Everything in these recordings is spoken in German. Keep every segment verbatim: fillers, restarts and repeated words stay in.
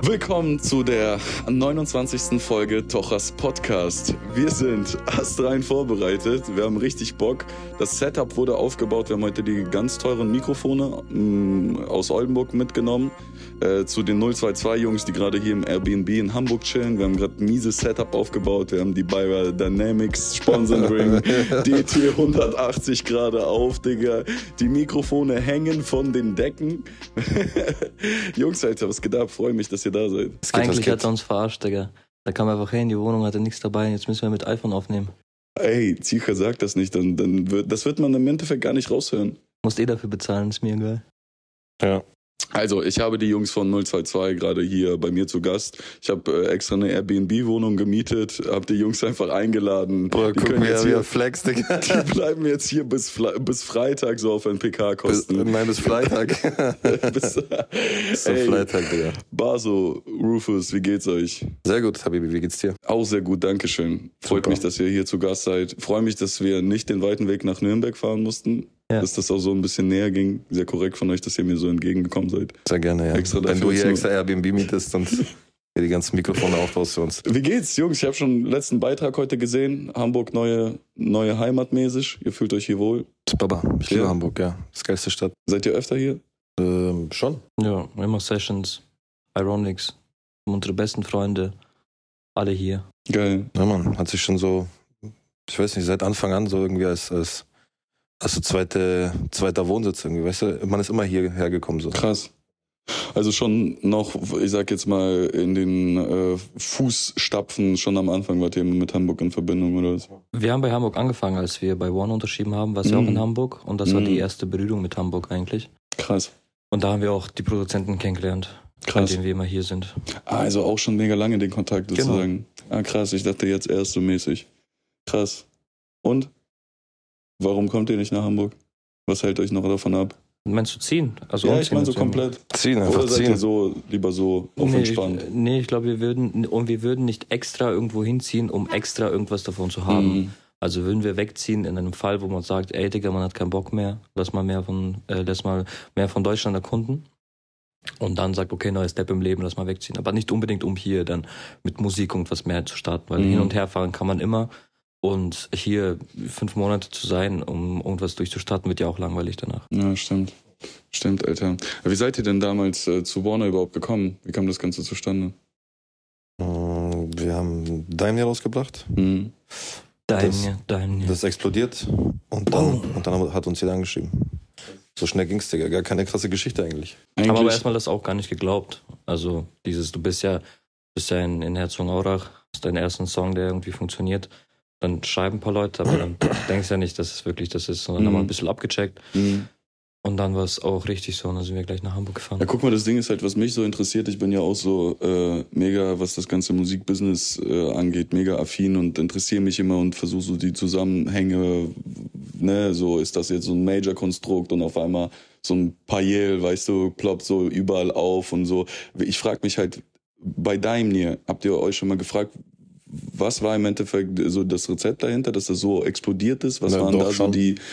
Willkommen zu der neunundzwanzigsten Folge Tochas Podcast. Wir sind astrein vorbereitet, wir haben richtig Bock. Das Setup wurde aufgebaut, wir haben heute die ganz teuren Mikrofone mh, aus Oldenburg mitgenommen. Äh, zu den null zwei zwei Jungs, die gerade hier im Airbnb in Hamburg chillen. Wir haben gerade ein mieses Setup aufgebaut. Wir haben die Bayer Dynamics Sponsoring D T hundertachtzig gerade auf, Digga. Die Mikrofone hängen von den Decken. Jungs, Alter, was geht ab? Freue mich, dass ihr da seid. Eigentlich hat er uns verarscht, Digga. Da kam er einfach hin, die Wohnung hatte nichts dabei. Jetzt müssen wir mit iPhone aufnehmen. Ey, Zicher sagt das nicht. Dann, dann wird, das wird man im Endeffekt gar nicht raushören. Musst eh dafür bezahlen, ist mir egal. Ja. Also, ich habe die Jungs von null zwei zwei gerade hier bei mir zu Gast. Ich habe äh, extra eine Airbnb-Wohnung gemietet, habe die Jungs einfach eingeladen. Boah, die guck können mir jetzt ja, hier, wie Flex, Digga. Die bleiben jetzt hier bis, bis Freitag so auf N P K-Kosten. Bis, nein, bis Freitag. bis, bis zum Freitag, Digga. Baso, Rufus, wie geht's euch? Sehr gut, Habibi, wie geht's dir? Auch sehr gut, dankeschön. Freut Super. mich, dass ihr hier zu Gast seid. Freue mich, dass wir nicht den weiten Weg nach Nürnberg fahren mussten. Ja. Dass das auch so ein bisschen näher ging. Sehr korrekt von euch, dass ihr mir so entgegengekommen seid. Sehr gerne, ja. Extra Wenn du hier extra Airbnb mietest und hier die ganzen Mikrofone aufbaust für uns. Wie geht's, Jungs? Ich habe schon den letzten Beitrag heute gesehen. Hamburg, neue, neue Heimat mäßig. Ihr fühlt euch hier wohl? Baba, ich liebe ja. Hamburg, ja. Das geilste Stadt. Seid ihr öfter hier? Ähm, schon. Ja, immer Sessions, Ironics, unsere besten Freunde, alle hier. Geil. Ja, man, hat sich schon so, ich weiß nicht, seit Anfang an so irgendwie als, als Also zweite, zweiter Wohnsitz irgendwie, weißt du? Man ist immer hierher gekommen so. Krass. Also schon noch, ich sag jetzt mal, in den äh, Fußstapfen schon am Anfang wart ihr mit Hamburg in Verbindung, oder was? Wir haben bei Hamburg angefangen, als wir bei One unterschrieben haben, war es mm. ja auch in Hamburg. Und das mm. war die erste Berührung mit Hamburg eigentlich. Krass. Und da haben wir auch die Produzenten kennengelernt, krass. Bei denen wir immer hier sind. Also auch schon mega lange den Kontakt sozusagen. Genau. Ah krass, ich dachte jetzt erst so mäßig. Krass. Und? Warum kommt ihr nicht nach Hamburg? Was hält euch noch davon ab? Meinst du ziehen? Also ja, ich meine so komplett. Ziehen, einfach Oder seid ziehen. ihr so, lieber so auf nee, entspannt? Ich, nee, ich glaube, wir würden, und wir würden nicht extra irgendwo hinziehen, um extra irgendwas davon zu haben. Mhm. Also würden wir wegziehen in einem Fall, wo man sagt, ey Digga, man hat keinen Bock mehr, lass mal mehr von, äh, lass mal mehr von Deutschland erkunden. Und dann sagt, okay, neuer Step im Leben, lass mal wegziehen. Aber nicht unbedingt, um hier dann mit Musik irgendwas mehr zu starten, weil mhm. hin und her fahren kann man immer. Und hier fünf Monate zu sein, um irgendwas durchzustarten, wird ja auch langweilig danach. Ja, stimmt. Stimmt, Alter. Wie seid ihr denn damals äh, zu Warner überhaupt gekommen? Wie kam das Ganze zustande? Wir haben Daimler rausgebracht. Mhm. Daimler, Daimler. Das explodiert und dann, oh. und dann hat uns jeder angeschrieben. So schnell ging's, Digga. Gar keine krasse Geschichte eigentlich. Ich habe aber erstmal das auch gar nicht geglaubt. Also dieses, du bist ja, bist ja in, in Herzogenaurach, hast deinen ersten Song, der irgendwie funktioniert. Dann schreiben ein paar Leute, aber dann denkst du ja nicht, dass es wirklich das ist, sondern mhm. haben wir ein bisschen abgecheckt. Mhm. Und dann war es auch richtig so und dann sind wir gleich nach Hamburg gefahren. Ja, guck mal, das Ding ist halt, was mich so interessiert, ich bin ja auch so äh, mega, was das ganze Musikbusiness äh, angeht, mega affin und interessiere mich immer und versuche so die Zusammenhänge, ne, so ist das jetzt so ein Major-Konstrukt und auf einmal so ein Payel, weißt du, ploppt so überall auf und so. Ich frage mich halt, bei Daimler, habt ihr euch schon mal gefragt, was war im Endeffekt so das Rezept dahinter, dass das so explodiert ist? Was ja, waren da so schon. die,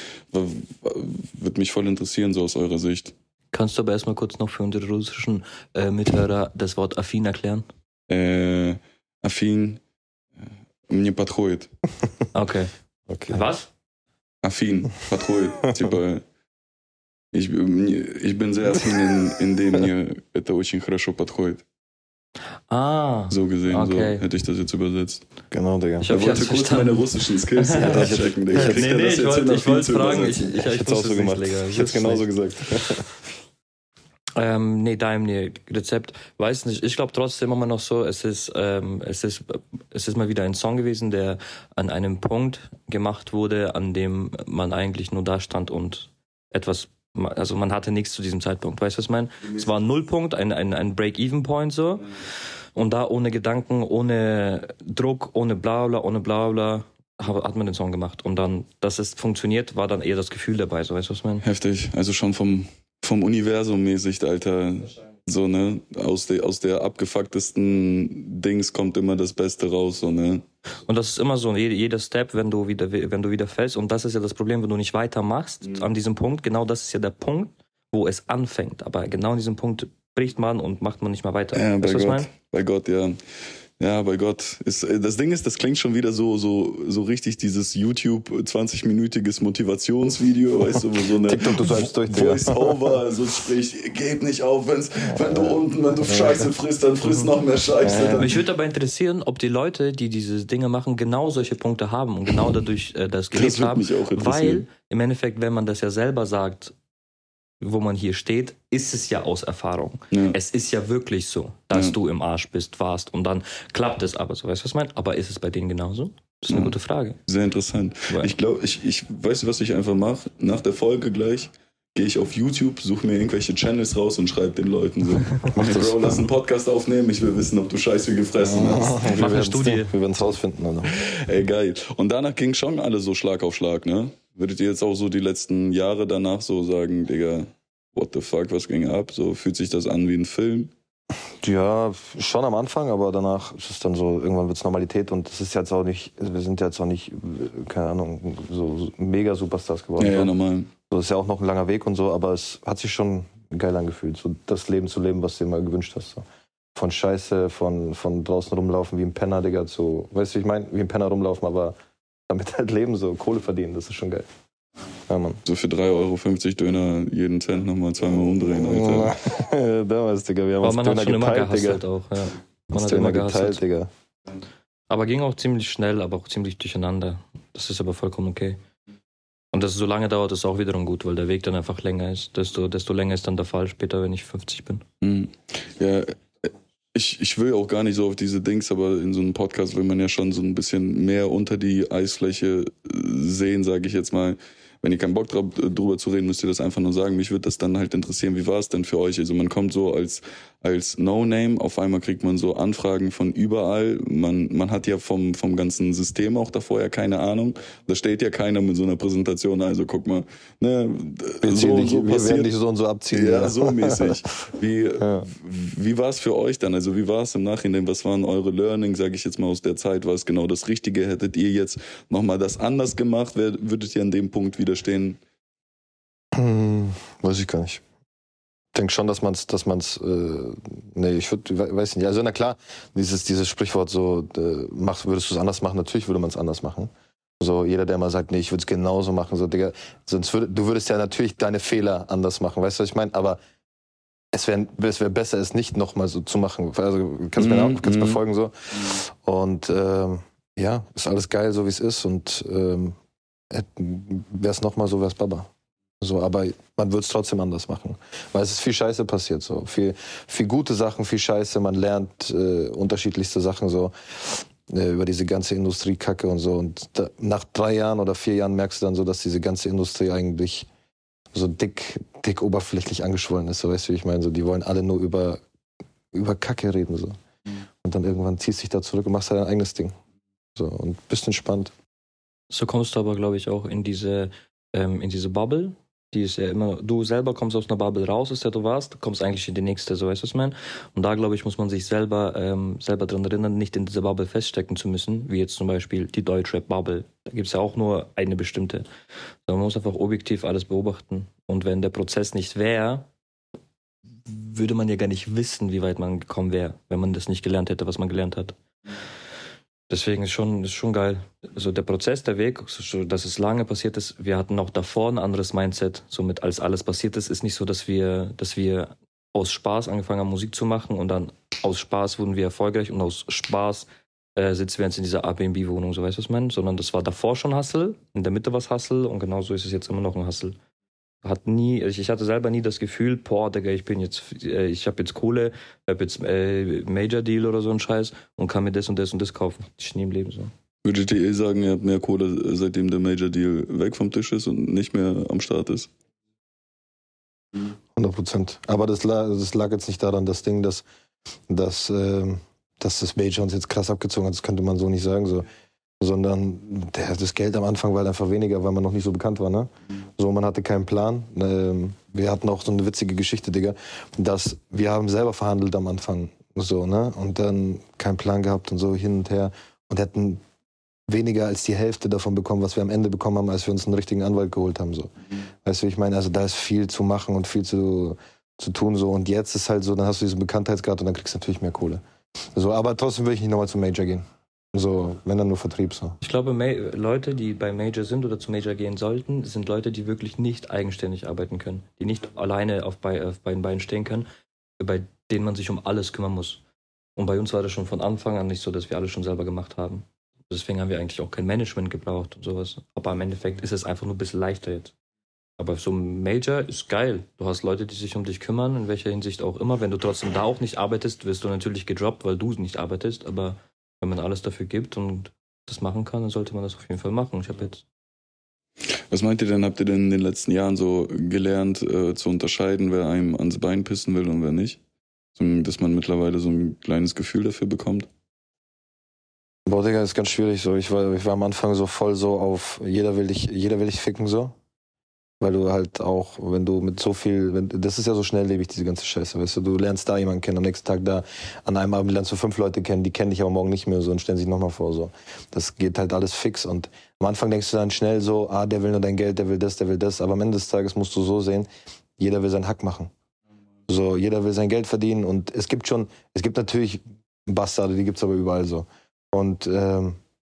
würde mich voll interessieren, so aus eurer Sicht. Kannst du aber erstmal kurz noch für unsere russischen äh, Mithörer das Wort affin erklären? Äh, affin, мне подходит. Okay. okay. Was? Affin, подходит. Типа, ich, ich bin sehr affin, in, in dem mir это очень хорошо подходит. Ah, so gesehen, okay. So hätte ich das jetzt übersetzt. Genau, Digga. Ich, ich wollte kurz verstanden. meine russischen Skills checken, Digga. Nee, nee, ich wollte ich wollt fragen. Ich, ich, ich, ich hätte es auch so gemacht. Nicht, ich hätte es genauso gesagt. ähm, nee, Daimler Rezept, weiß nicht. Ich glaube trotzdem immer noch so, es ist, ähm, es ist, es ist mal wieder ein Song gewesen, der an einem Punkt gemacht wurde, an dem man eigentlich nur da stand und etwas, also man hatte nichts zu diesem Zeitpunkt, weißt du, was ich meine? Es war ein Nullpunkt, ein, ein, ein Break-Even-Point so. Und da ohne Gedanken, ohne Druck, ohne bla bla, ohne bla bla, hat man den Song gemacht. Und dann, dass es funktioniert, war dann eher das Gefühl dabei, so, weißt du, was ich meine? Heftig, also schon vom, vom Universum mäßig, Alter. So, ne, aus der, aus der abgefucktesten Dings kommt immer das Beste raus, so, ne. Und das ist immer so, jeder Step, wenn du wieder, wenn du wieder fällst, und das ist ja das Problem, wenn du nicht weitermachst, mhm. an diesem Punkt, genau das ist ja der Punkt, wo es anfängt, aber genau an diesem Punkt bricht man und macht man nicht mal weiter. Ja, bei weißt du, was ich Gott, meine? bei Gott, ja. Ja, bei Gott. Ist, das Ding ist, das klingt schon wieder so so so richtig dieses YouTube zwanzig-minütiges Motivationsvideo, weißt du, wo so eine TikTok, du bleibst durch, Digga. Voice-Over so spricht, geht nicht auf, wenn's, wenn du unten, wenn du Scheiße frisst, dann frisst noch mehr Scheiße. Ja. Mich würde aber interessieren, ob die Leute, die diese Dinge machen, genau solche Punkte haben und genau dadurch äh, das gelebt Das würde haben. mich auch interessieren. Weil im Endeffekt, wenn man das ja selber sagt, wo man hier steht, ist es ja aus Erfahrung. Ja. Es ist ja wirklich so, dass Ja. du im Arsch bist, warst und dann klappt es aber so. Weißt du, was ich meine? Aber ist es bei denen genauso? Das ist eine Ja. gute Frage. Sehr interessant. Weil- Ich glaube, ich, ich weißt du, was ich einfach mache? Nach der Folge gleich gehe ich auf YouTube, suche mir irgendwelche Channels raus und schreibe den Leuten so, hey das. Bro, lass einen Podcast aufnehmen, ich will wissen, ob du Scheiße gefressen hast. Wir Mach eine werden's- Studie. Wir werden es rausfinden. Alter. Ey, geil. Und danach ging schon alle so Schlag auf Schlag, ne? Würdet ihr jetzt auch so die letzten Jahre danach so sagen, Digga, what the fuck, was ging ab? So fühlt sich das an wie ein Film? Ja, schon am Anfang, aber danach ist es dann so, irgendwann wird es Normalität und es ist jetzt auch nicht, wir sind jetzt auch nicht, keine Ahnung, so, so mega Superstars geworden. Ja, ja, so. normal. So ist ja auch noch ein langer Weg und so, aber es hat sich schon geil angefühlt, so das Leben zu leben, was du dir mal gewünscht hast. So. Von Scheiße, von, von draußen rumlaufen wie ein Penner, Digga, zu, weißt du, wie ich meine, wie ein Penner rumlaufen, aber damit halt leben, so Kohle verdienen, das ist schon geil. Ja, Mann. So für drei Euro fünfzig Döner jeden Cent nochmal zweimal umdrehen, Alter. Damals, Digga, wir haben Aber uns man Döner hat schon immer geteilt, gehasselt Digga. auch. Ja. Man Uns hat Döner immer geteilt, gehasselt. Digga. Aber ging auch ziemlich schnell, aber auch ziemlich durcheinander. Das ist aber vollkommen okay. Und dass es so lange dauert, ist auch wiederum gut, weil der Weg dann einfach länger ist. Desto, desto länger ist dann der Fall später, wenn ich fünfzig bin. Mhm. Ja, ich, ich will auch gar nicht so auf diese Dings, aber in so einem Podcast will man ja schon so ein bisschen mehr unter die Eisfläche sehen, sage ich jetzt mal. Wenn ihr keinen Bock drauf, drüber zu reden, müsst ihr das einfach nur sagen. Mich würde das dann halt interessieren, wie war es denn für euch? Also man kommt so als als No-Name, auf einmal kriegt man so Anfragen von überall. Man man hat ja vom vom ganzen System auch davor ja keine Ahnung. Da steht ja keiner mit so einer Präsentation, also guck mal, ne, Wir, so, dich, so wir werden passiert. dich so und so abziehen. Ja, Digga. so mäßig. Wie, Ja. wie war es für euch dann? Also wie war es im Nachhinein? Was waren eure Learning, sage ich jetzt mal, aus der Zeit? War es genau das Richtige? Hättet ihr jetzt nochmal das anders gemacht? Wer, würdet ihr an dem Punkt widerstehen? Hm, weiß ich gar nicht. Ich denke schon, dass man es, dass man's, äh, nee, ich würde, weiß nicht. Also na klar, dieses, dieses Sprichwort so, äh, mach, würdest du es anders machen? Natürlich würde man es anders machen. So, jeder, der mal sagt, nee, ich würde es genauso machen, so, Digga, sonst würde, du würdest ja natürlich deine Fehler anders machen, weißt du, was ich meine? Aber es wäre es wär besser, es nicht nochmal so zu machen. Also, kannst du mir, Mhm, auch- kannst mir mhm. folgen, so. Und, ähm, ja, ist alles geil, so wie es ist und, ähm, wäre es nochmal so, wäre es Baba. So, aber man würde es trotzdem anders machen. Weil es ist viel Scheiße passiert. So. Viel, viel gute Sachen, viel Scheiße. Man lernt äh, unterschiedlichste Sachen so äh, über diese ganze Industriekacke und so. Und da, nach drei Jahren oder vier Jahren merkst du dann so, dass diese ganze Industrie eigentlich so dick, dick oberflächlich angeschwollen ist. So, weißt du, wie ich meine? So, die wollen alle nur über, über Kacke reden. So. Und dann irgendwann ziehst du dich da zurück und machst halt dein eigenes Ding. So, und bist entspannt. So kommst du aber, glaube ich, auch in diese, ähm, in diese Bubble. Die ist ja immer, du selber kommst aus einer Bubble raus, ist ja du warst, du kommst eigentlich in die nächste, so weißt du, was ich meine? Und da, glaube ich, muss man sich selber, ähm, selber dran erinnern, nicht in dieser Bubble feststecken zu müssen, wie jetzt zum Beispiel die Deutschrap-Bubble. Da gibt es ja auch nur eine bestimmte. Man muss einfach objektiv alles beobachten. Und wenn der Prozess nicht wäre, würde man ja gar nicht wissen, wie weit man gekommen wäre, wenn man das nicht gelernt hätte, was man gelernt hat. Deswegen ist schon, ist schon geil. Also der Prozess, der Weg, dass es lange passiert ist, wir hatten auch davor ein anderes Mindset. Somit, als alles passiert ist, ist nicht so, dass wir, dass wir aus Spaß angefangen haben, Musik zu machen und dann aus Spaß wurden wir erfolgreich und aus Spaß äh, sitzen wir jetzt in dieser Airbnb-Wohnung, so weißt du, was ich meine? Sondern das war davor schon Hustle, in der Mitte war es Hustle und genauso ist es jetzt immer noch ein Hustle. Hat nie, ich hatte selber nie das Gefühl, boah, Digga, ich bin jetzt, ich habe jetzt Kohle, ich habe jetzt äh, Major Deal oder so ein Scheiß und kann mir das und das und das kaufen. Das ist nie im Leben so. Würdet ihr eh sagen, ihr habt mehr Kohle, seitdem der Major Deal weg vom Tisch ist und nicht mehr am Start ist? hundert Prozent. Aber das lag, das lag jetzt nicht daran, das Ding, dass, dass, ähm, dass das Major uns jetzt krass abgezogen hat, das könnte man so nicht sagen, so. Sondern der, das Geld am Anfang war halt einfach weniger, weil man noch nicht so bekannt war, ne? So, man hatte keinen Plan. Ähm, wir hatten auch so eine witzige Geschichte, Digga, dass wir haben selber verhandelt am Anfang, so, ne? Und dann keinen Plan gehabt und so hin und her und hätten weniger als die Hälfte davon bekommen, was wir am Ende bekommen haben, als wir uns einen richtigen Anwalt geholt haben, so. Weißt du, wie ich meine? Also da ist viel zu machen und viel zu, zu tun. So. Und jetzt ist halt so, dann hast du diesen Bekanntheitsgrad und dann kriegst du natürlich mehr Kohle. So, aber trotzdem will ich nicht nochmal zum Major gehen. So, wenn dann nur Vertrieb so. Ich glaube, Ma- Leute, die bei Major sind oder zum Major gehen sollten, sind Leute, die wirklich nicht eigenständig arbeiten können. Die nicht alleine auf, bei, auf beiden Beinen stehen können, bei denen man sich um alles kümmern muss. Und bei uns war das schon von Anfang an nicht so, dass wir alles schon selber gemacht haben. Deswegen haben wir eigentlich auch kein Management gebraucht und sowas. Aber im Endeffekt ist es einfach nur ein bisschen leichter jetzt. Aber so ein Major ist geil. Du hast Leute, die sich um dich kümmern, in welcher Hinsicht auch immer. Wenn du trotzdem da auch nicht arbeitest, wirst du natürlich gedroppt, weil du nicht arbeitest. Aber wenn man alles dafür gibt und das machen kann, dann sollte man das auf jeden Fall machen. Ich habe jetzt. Was meint ihr denn, habt ihr denn in den letzten Jahren so gelernt äh, zu unterscheiden, wer einem ans Bein pissen will und wer nicht? So, dass man mittlerweile so ein kleines Gefühl dafür bekommt? Boah, Digga, ist ganz schwierig so. Ich war, ich war am Anfang so voll so auf, jeder will dich, jeder will dich ficken so. Weil du halt auch, wenn du mit so viel, wenn, das ist ja so schnelllebig, diese ganze Scheiße, weißt du, du lernst da jemanden kennen, am nächsten Tag da, an einem Abend lernst du fünf Leute kennen, die kennen dich aber morgen nicht mehr so und stellen sich nochmal vor, so. Das geht halt alles fix und am Anfang denkst du dann schnell so, ah, der will nur dein Geld, der will das, der will das, aber am Ende des Tages musst du so sehen, jeder will seinen Hack machen. So, jeder will sein Geld verdienen und es gibt schon, es gibt natürlich Bastarde, die gibt's aber überall so. Und, ähm,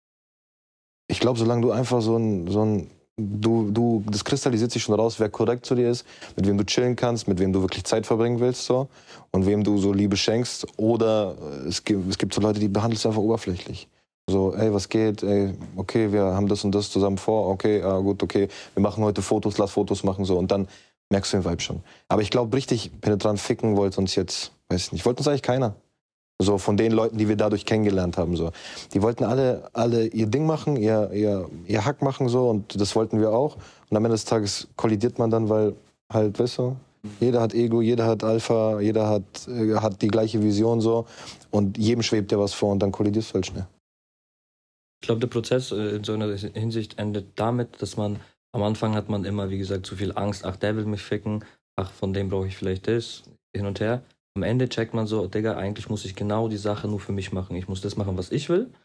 ich glaube, solange du einfach so ein, so ein, Du, du, das kristallisiert sich schon raus, wer korrekt zu dir ist, mit wem du chillen kannst, mit wem du wirklich Zeit verbringen willst, so, und wem du so Liebe schenkst. Oder es gibt, es gibt so Leute, die behandeln es einfach oberflächlich. So, ey, was geht? Ey, okay, wir haben das und das zusammen vor. Okay, ah, gut, okay, wir machen heute Fotos, lass Fotos machen, so. Und dann merkst du den Vibe schon. Aber ich glaube, richtig penetrant ficken wollte uns jetzt, weiß ich nicht, wollte uns eigentlich keiner. So von den Leuten, die wir dadurch kennengelernt haben. So. Die wollten alle, alle ihr Ding machen, ihr, ihr, ihr Hack machen so und das wollten wir auch. Und am Ende des Tages kollidiert man dann, weil halt, weißt du, jeder hat Ego, jeder hat Alpha, jeder hat, äh, hat die gleiche Vision so und jedem schwebt ja was vor und dann kollidierst du halt schnell. Ich glaube, der Prozess in so einer Hinsicht endet damit, dass man am Anfang hat man immer, wie gesagt, zu viel Angst, ach, der will mich ficken, ach, von dem brauche ich vielleicht das, hin und her. Am Ende checkt man so, Digga, eigentlich muss ich genau die Sache nur für mich machen. Ich muss das machen, was ich will.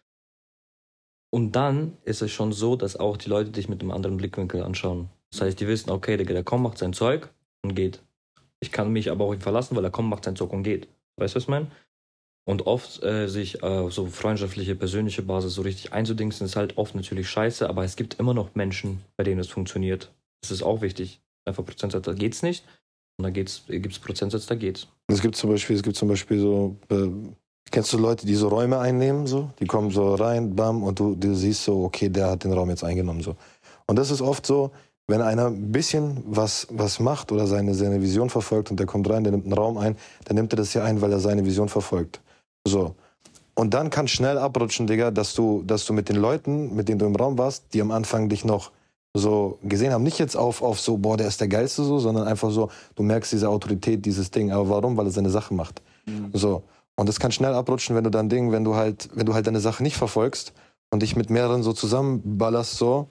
Und dann ist es schon so, dass auch die Leute dich mit einem anderen Blickwinkel anschauen. Das heißt, die wissen, okay, Digga, der kommt, macht sein Zeug und geht. Ich kann mich aber auch nicht verlassen, weil er kommt, macht sein Zeug und geht. Weißt du, was ich meine? Und oft äh, sich äh, so freundschaftliche, persönliche Basis so richtig einzudingsen, ist halt oft natürlich scheiße, aber es gibt immer noch Menschen, bei denen es funktioniert. Das ist auch wichtig. Einfach Prozentsatz, da geht's nicht. Und da geht's, gibt's Prozentsatz, da geht's. Es gibt zum Beispiel, es gibt zum Beispiel so, äh, kennst du Leute, die so Räume einnehmen, so? Die kommen so rein, bam, und du, du siehst so, okay, der hat den Raum jetzt eingenommen, so. Und das ist oft so, wenn einer ein bisschen was, was macht oder seine, seine Vision verfolgt und der kommt rein, der nimmt einen Raum ein, dann nimmt er das ja ein, weil er seine Vision verfolgt. So. Und dann kann schnell abrutschen, Digga, dass du, dass du mit den Leuten, mit denen du im Raum warst, die am Anfang dich noch so gesehen haben, nicht jetzt auf, auf so, boah, der ist der Geilste so, sondern einfach so, du merkst diese Autorität, dieses Ding. Aber warum? Weil er seine Sache macht. Mhm. So. Und das kann schnell abrutschen, wenn du dann Ding, wenn du halt, wenn du halt deine Sache nicht verfolgst und dich mit mehreren so zusammenballerst so,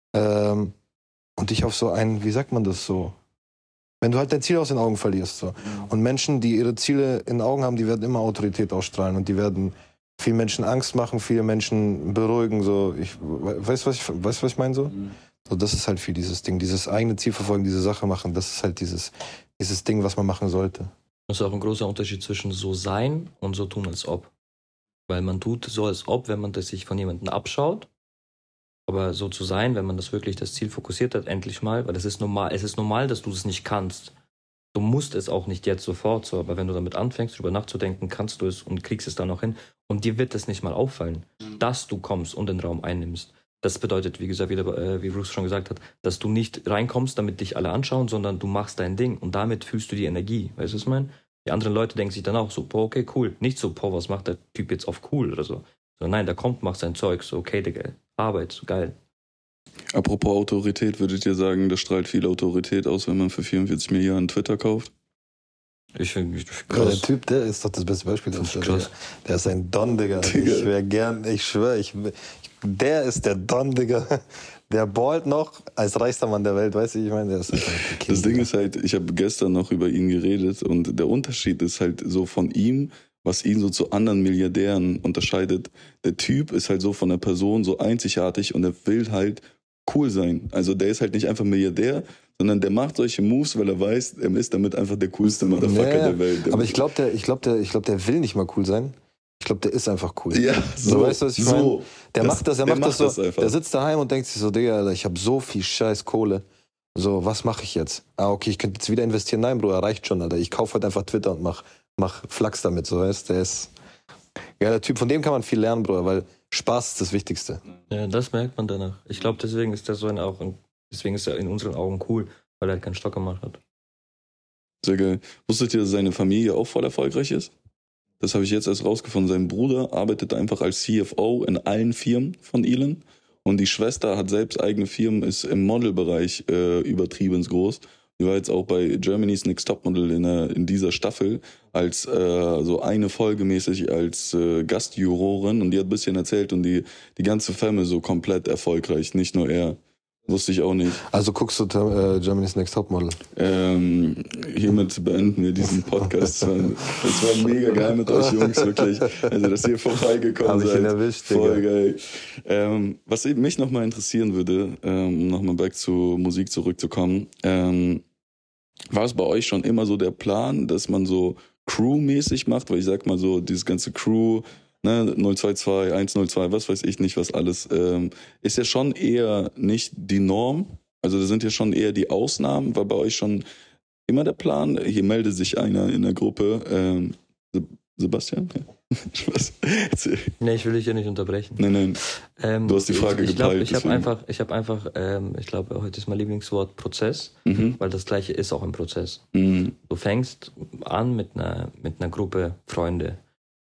ähm, und dich auf so ein, wie sagt man das so? Wenn du halt dein Ziel aus den Augen verlierst so. Mhm. Und Menschen, die ihre Ziele in den Augen haben, die werden immer Autorität ausstrahlen und die werden vielen Menschen Angst machen, viele Menschen beruhigen so. Ich, weißt du, was ich, weißt, was ich meine so? Mhm. So, das ist halt viel dieses Ding, dieses eigene Ziel verfolgen, diese Sache machen, das ist halt dieses, dieses Ding, was man machen sollte. Das ist auch ein großer Unterschied zwischen so sein und so tun als ob. Weil man tut so als ob, wenn man das sich von jemandem abschaut, aber so zu sein, wenn man das wirklich das Ziel fokussiert hat, endlich mal, weil das ist normal, es ist normal, dass du es nicht kannst. Du musst es auch nicht jetzt sofort so, aber wenn du damit anfängst, darüber nachzudenken, kannst du es und kriegst es dann auch hin und dir wird es nicht mal auffallen, dass du kommst und den Raum einnimmst. Das bedeutet, wie gesagt, wieder, äh, wie Bruce schon gesagt hat, dass du nicht reinkommst, damit dich alle anschauen, sondern du machst dein Ding und damit fühlst du die Energie. Weißt du, was ich meine? Die anderen Leute denken sich dann auch so, boah, okay, cool. Nicht so, boah, was macht der Typ jetzt auf cool oder so. So, nein, der kommt, macht sein Zeug, so, okay, Digga, Arbeit, so geil. Apropos Autorität, würdet ihr sagen, das strahlt viel Autorität aus, wenn man für vierundvierzig Milliarden Twitter kauft? Ich finde, ja, der Typ, der ist doch das beste Beispiel. Das ist krass. Der ist ein Don, Digga. Digga. Ich wäre gern, ich schwöre, ich, der ist der Don, Digga. Der ballt noch als reichster Mann der Welt, weißt du, ich meine, der ist halt kind, das Ding ist halt, ich habe gestern noch über ihn geredet und der Unterschied ist halt so von ihm, was ihn so zu anderen Milliardären unterscheidet. Der Typ ist halt so von der Person so einzigartig und er will halt cool sein. Also der ist halt nicht einfach Milliardär, sondern der macht solche Moves, weil er weiß, er ist damit einfach der coolste Motherfucker Ja, der Welt. Der aber ich glaube, der, ich glaub, der, ich glaub, der will nicht mal cool sein. Ich glaube, der ist einfach cool. Ja, so, so weißt du, was ich so. meine? Der Das- macht das, er der macht das macht so. das einfach. Der sitzt daheim und denkt sich so, Digga, Alter, ich habe so viel scheiß Kohle. So, was mache ich jetzt? Ah, okay, ich könnte jetzt wieder investieren. Nein, Bruder, reicht schon, Alter. Ich kaufe halt einfach Twitter und mach, mach Flachs damit, so weißt du. Der ist geiler Typ. Von dem kann man viel lernen, Bruder, weil Spaß ist das Wichtigste. Ja, das merkt man danach. Ich glaube, deswegen ist der so ein auch, deswegen ist er in unseren Augen cool, weil er halt keinen Stock gemacht hat. Sehr geil. Wusstet ihr, dass seine Familie auch voll erfolgreich ist? Das habe ich jetzt erst rausgefunden. Sein Bruder arbeitet einfach als C F O in allen Firmen von Elon. Und die Schwester hat selbst eigene Firmen, ist im Modelbereich äh, übertrieben groß. Die war jetzt auch bei Germany's Next Topmodel in, der, in dieser Staffel als äh, so eine Folge mäßig als äh, Gastjurorin. Und die hat ein bisschen erzählt und die, die ganze Family so komplett erfolgreich, nicht nur er. Wusste ich auch nicht. Also guckst du äh, Germany's Next Topmodel? Ähm, hiermit beenden wir diesen Podcast. Es war, es war mega geil mit euch Jungs, wirklich. Also, dass ihr vorbeigekommen Hab ich seid. ihn erwischt, Voll Digga. geil. Ähm, was eben mich nochmal interessieren würde, ähm, um nochmal back zur Musik zurückzukommen, ähm, war es bei euch schon immer so der Plan, dass man so Crew-mäßig macht? Weil ich sag mal so, dieses ganze Crew, ne, null zwei zwei, eins null zwei, was weiß ich nicht, was alles, ähm, ist ja schon eher nicht die Norm. Also da sind ja schon eher die Ausnahmen. War bei euch schon immer der Plan? Hier meldet sich einer in der Gruppe. Ähm, Se- Sebastian? Ja. Spaß. Erzähl. Nee, ich will dich ja nicht unterbrechen. Nein, nein. Ähm, Du hast die Frage ich, ich glaub, gepeilt, Ich habe deswegen. einfach, ich habe einfach, ähm, ich glaube, heute ist mein Lieblingswort Prozess, Mhm. weil das Gleiche ist auch ein Prozess. Mhm. Du fängst an mit einer, mit einer Gruppe Freunde.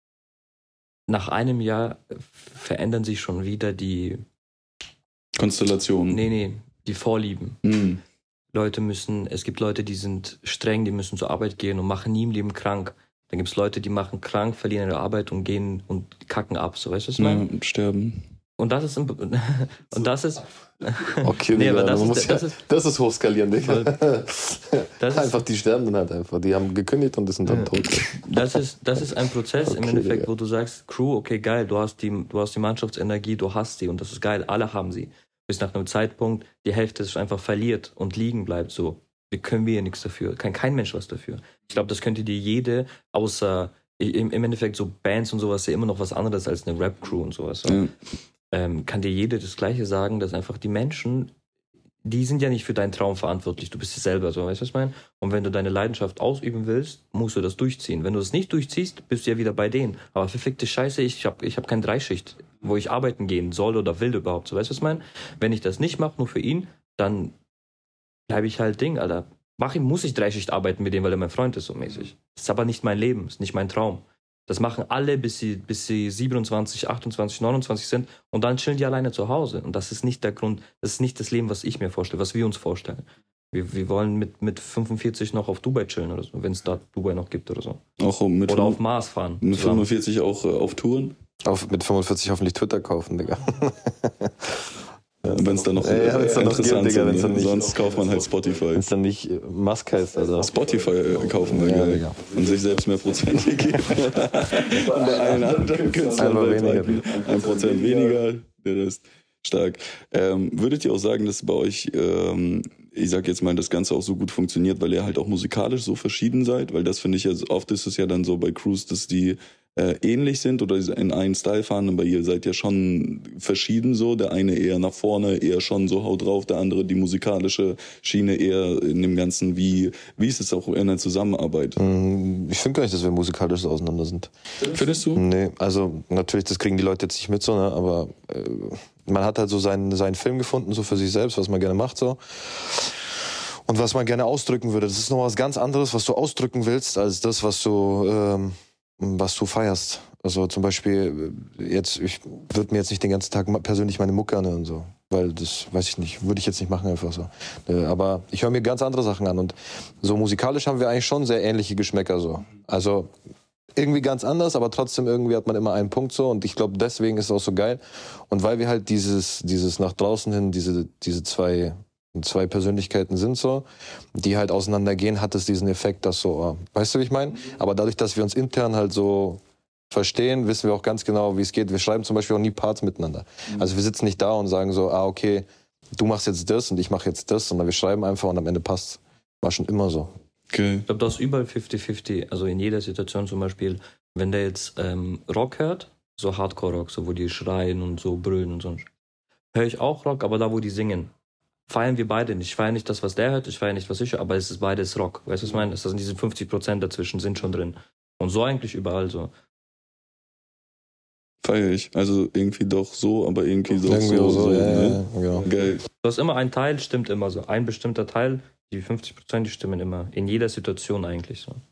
Nach einem Jahr verändern sich schon wieder die, Konstellation. nee, nee, die Vorlieben. Mhm. Leute müssen, es gibt Leute, die sind streng, die müssen zur Arbeit gehen und machen nie im Leben krank. Dann gibt es Leute, die machen krank, verlieren ihre Arbeit und gehen und kacken ab. So, weißt du, was ich meine? Ja, sterben. Und das ist, ein, und das ist, Okay, Nee, Digga, aber das man ist- muss das ja, ist- das ist hochskalierend, Digga. Das ist- einfach, die sterben dann halt einfach. Die haben gekündigt und sind dann tot. das ist, das ist ein Prozess im Okay, Endeffekt, Digga. wo du sagst, Crew, okay, geil, du hast die, du hast die Mannschaftsenergie, du hast sie und das ist geil, alle haben sie. Bis nach einem Zeitpunkt die Hälfte sich einfach verliert und liegen bleibt so. Wir können wir ja nichts dafür, kann kein Mensch was dafür. Ich glaube, das könnte dir jede, außer im, im Endeffekt so Bands und sowas, ja immer noch was anderes als eine Rap-Crew und sowas. So. Ja. Ähm, kann dir jede das Gleiche sagen, dass einfach die Menschen, die sind ja nicht für deinen Traum verantwortlich, du bist es selber, so, weißt du, was ich meine? Und wenn du deine Leidenschaft ausüben willst, musst du das durchziehen. Wenn du das nicht durchziehst, bist du ja wieder bei denen. Aber verfickte Scheiße, ich habe ich hab keine Dreischicht, wo ich arbeiten gehen soll oder will überhaupt, so, weißt du, was ich meine? Wenn ich das nicht mache, nur für ihn, dann bleibe ich halt Ding, Alter. Mach ihm, muss ich Dreischicht arbeiten mit dem, weil er mein Freund ist, so mäßig. Das ist aber nicht mein Leben, ist nicht mein Traum. Das machen alle, bis sie, bis sie siebenundzwanzig, achtundzwanzig, neunundzwanzig sind und dann chillen die alleine zu Hause. Und das ist nicht der Grund, das ist nicht das Leben, was ich mir vorstelle, was wir uns vorstellen. Wir, wir wollen mit, mit fünfundvierzig noch auf Dubai chillen oder so, wenn es da Dubai noch gibt oder so. Auch mit, Oder auf Mars fahren. mit zusammen. fünfundvierzig auch äh, auf Touren. Auf, mit fünfundvierzig hoffentlich Twitter kaufen, Digga. Wenn es dann noch Ja, ja, wenn's dann noch interessant geht, Digga, sind. wenn's dann Ne? nicht- Sonst kauft man halt Spotify. Wenn es dann nicht äh, Musk heißt, also. Spotify äh, kaufen wir Ja, geil. Digga. Und sich selbst mehr Prozente geben. Und bei allen anderen Künstlern Einfach weltweit weniger. ein Prozent weniger, der Rest stark. Ähm, würdet ihr auch sagen, dass bei euch, ähm, ich sag jetzt mal, das Ganze auch so gut funktioniert, weil ihr halt auch musikalisch so verschieden seid? Weil das finde ich ja, oft ist es ja dann so bei Crews, dass die äh, ähnlich sind oder in einen Style fahren, aber ihr seid ja schon verschieden so. Der eine eher nach vorne, eher schon so haut drauf, der andere die musikalische Schiene eher in dem Ganzen. Wie, wie ist es auch in der Zusammenarbeit? Ich finde gar nicht, dass wir musikalisch so auseinander sind. Findest du? Nee, also natürlich, das kriegen die Leute jetzt nicht mit so, ne? Aber äh, man hat halt so seinen, seinen Film gefunden, so für sich selbst, was man gerne macht so. Und was man gerne ausdrücken würde. Das ist noch was ganz anderes, was du ausdrücken willst, als das, was du, ähm, was du feierst. Also zum Beispiel, jetzt, ich würde mir jetzt nicht den ganzen Tag persönlich meine Mucke anhören und so. Weil das, weiß ich nicht, würde ich jetzt nicht machen einfach so. Äh, Aber ich höre mir ganz andere Sachen an. Und so musikalisch haben wir eigentlich schon sehr ähnliche Geschmäcker so. Also irgendwie ganz anders, aber trotzdem irgendwie hat man immer einen Punkt so. Und ich glaube, deswegen ist es auch so geil. Und weil wir halt dieses, dieses nach draußen hin, diese, diese zwei, zwei Persönlichkeiten sind so, die halt auseinandergehen, hat es diesen Effekt, dass so, oh, weißt du, wie ich meine? Aber dadurch, dass wir uns intern halt so verstehen, wissen wir auch ganz genau, wie es geht. Wir schreiben zum Beispiel auch nie Parts miteinander. Also wir sitzen nicht da und sagen so, ah, okay, du machst jetzt das und ich mache jetzt das, sondern wir schreiben einfach und am Ende passt. War schon immer so. Okay. Ich glaube, das ist überall fünfzig fünfzig. Also in jeder Situation zum Beispiel, wenn der jetzt ähm, Rock hört, so Hardcore-Rock, so wo die schreien und so brüllen und so, höre ich auch Rock, aber da, wo die singen, feiern wir beide nicht. Ich feiere nicht das, was der hört, ich feiere nicht, was ich höre, aber es ist beides Rock. Weißt du, was ich meine? Es sind diese fünfzig Prozent dazwischen, sind schon drin. Und so eigentlich überall so. Feier ich. Also irgendwie doch so, aber irgendwie doch Irgendwie so. so, so ja, ne? ja, genau. Geil. Du hast immer ein Teil, stimmt immer so. Ein bestimmter Teil, die fünfzig Prozent, die stimmen immer. In jeder Situation eigentlich so.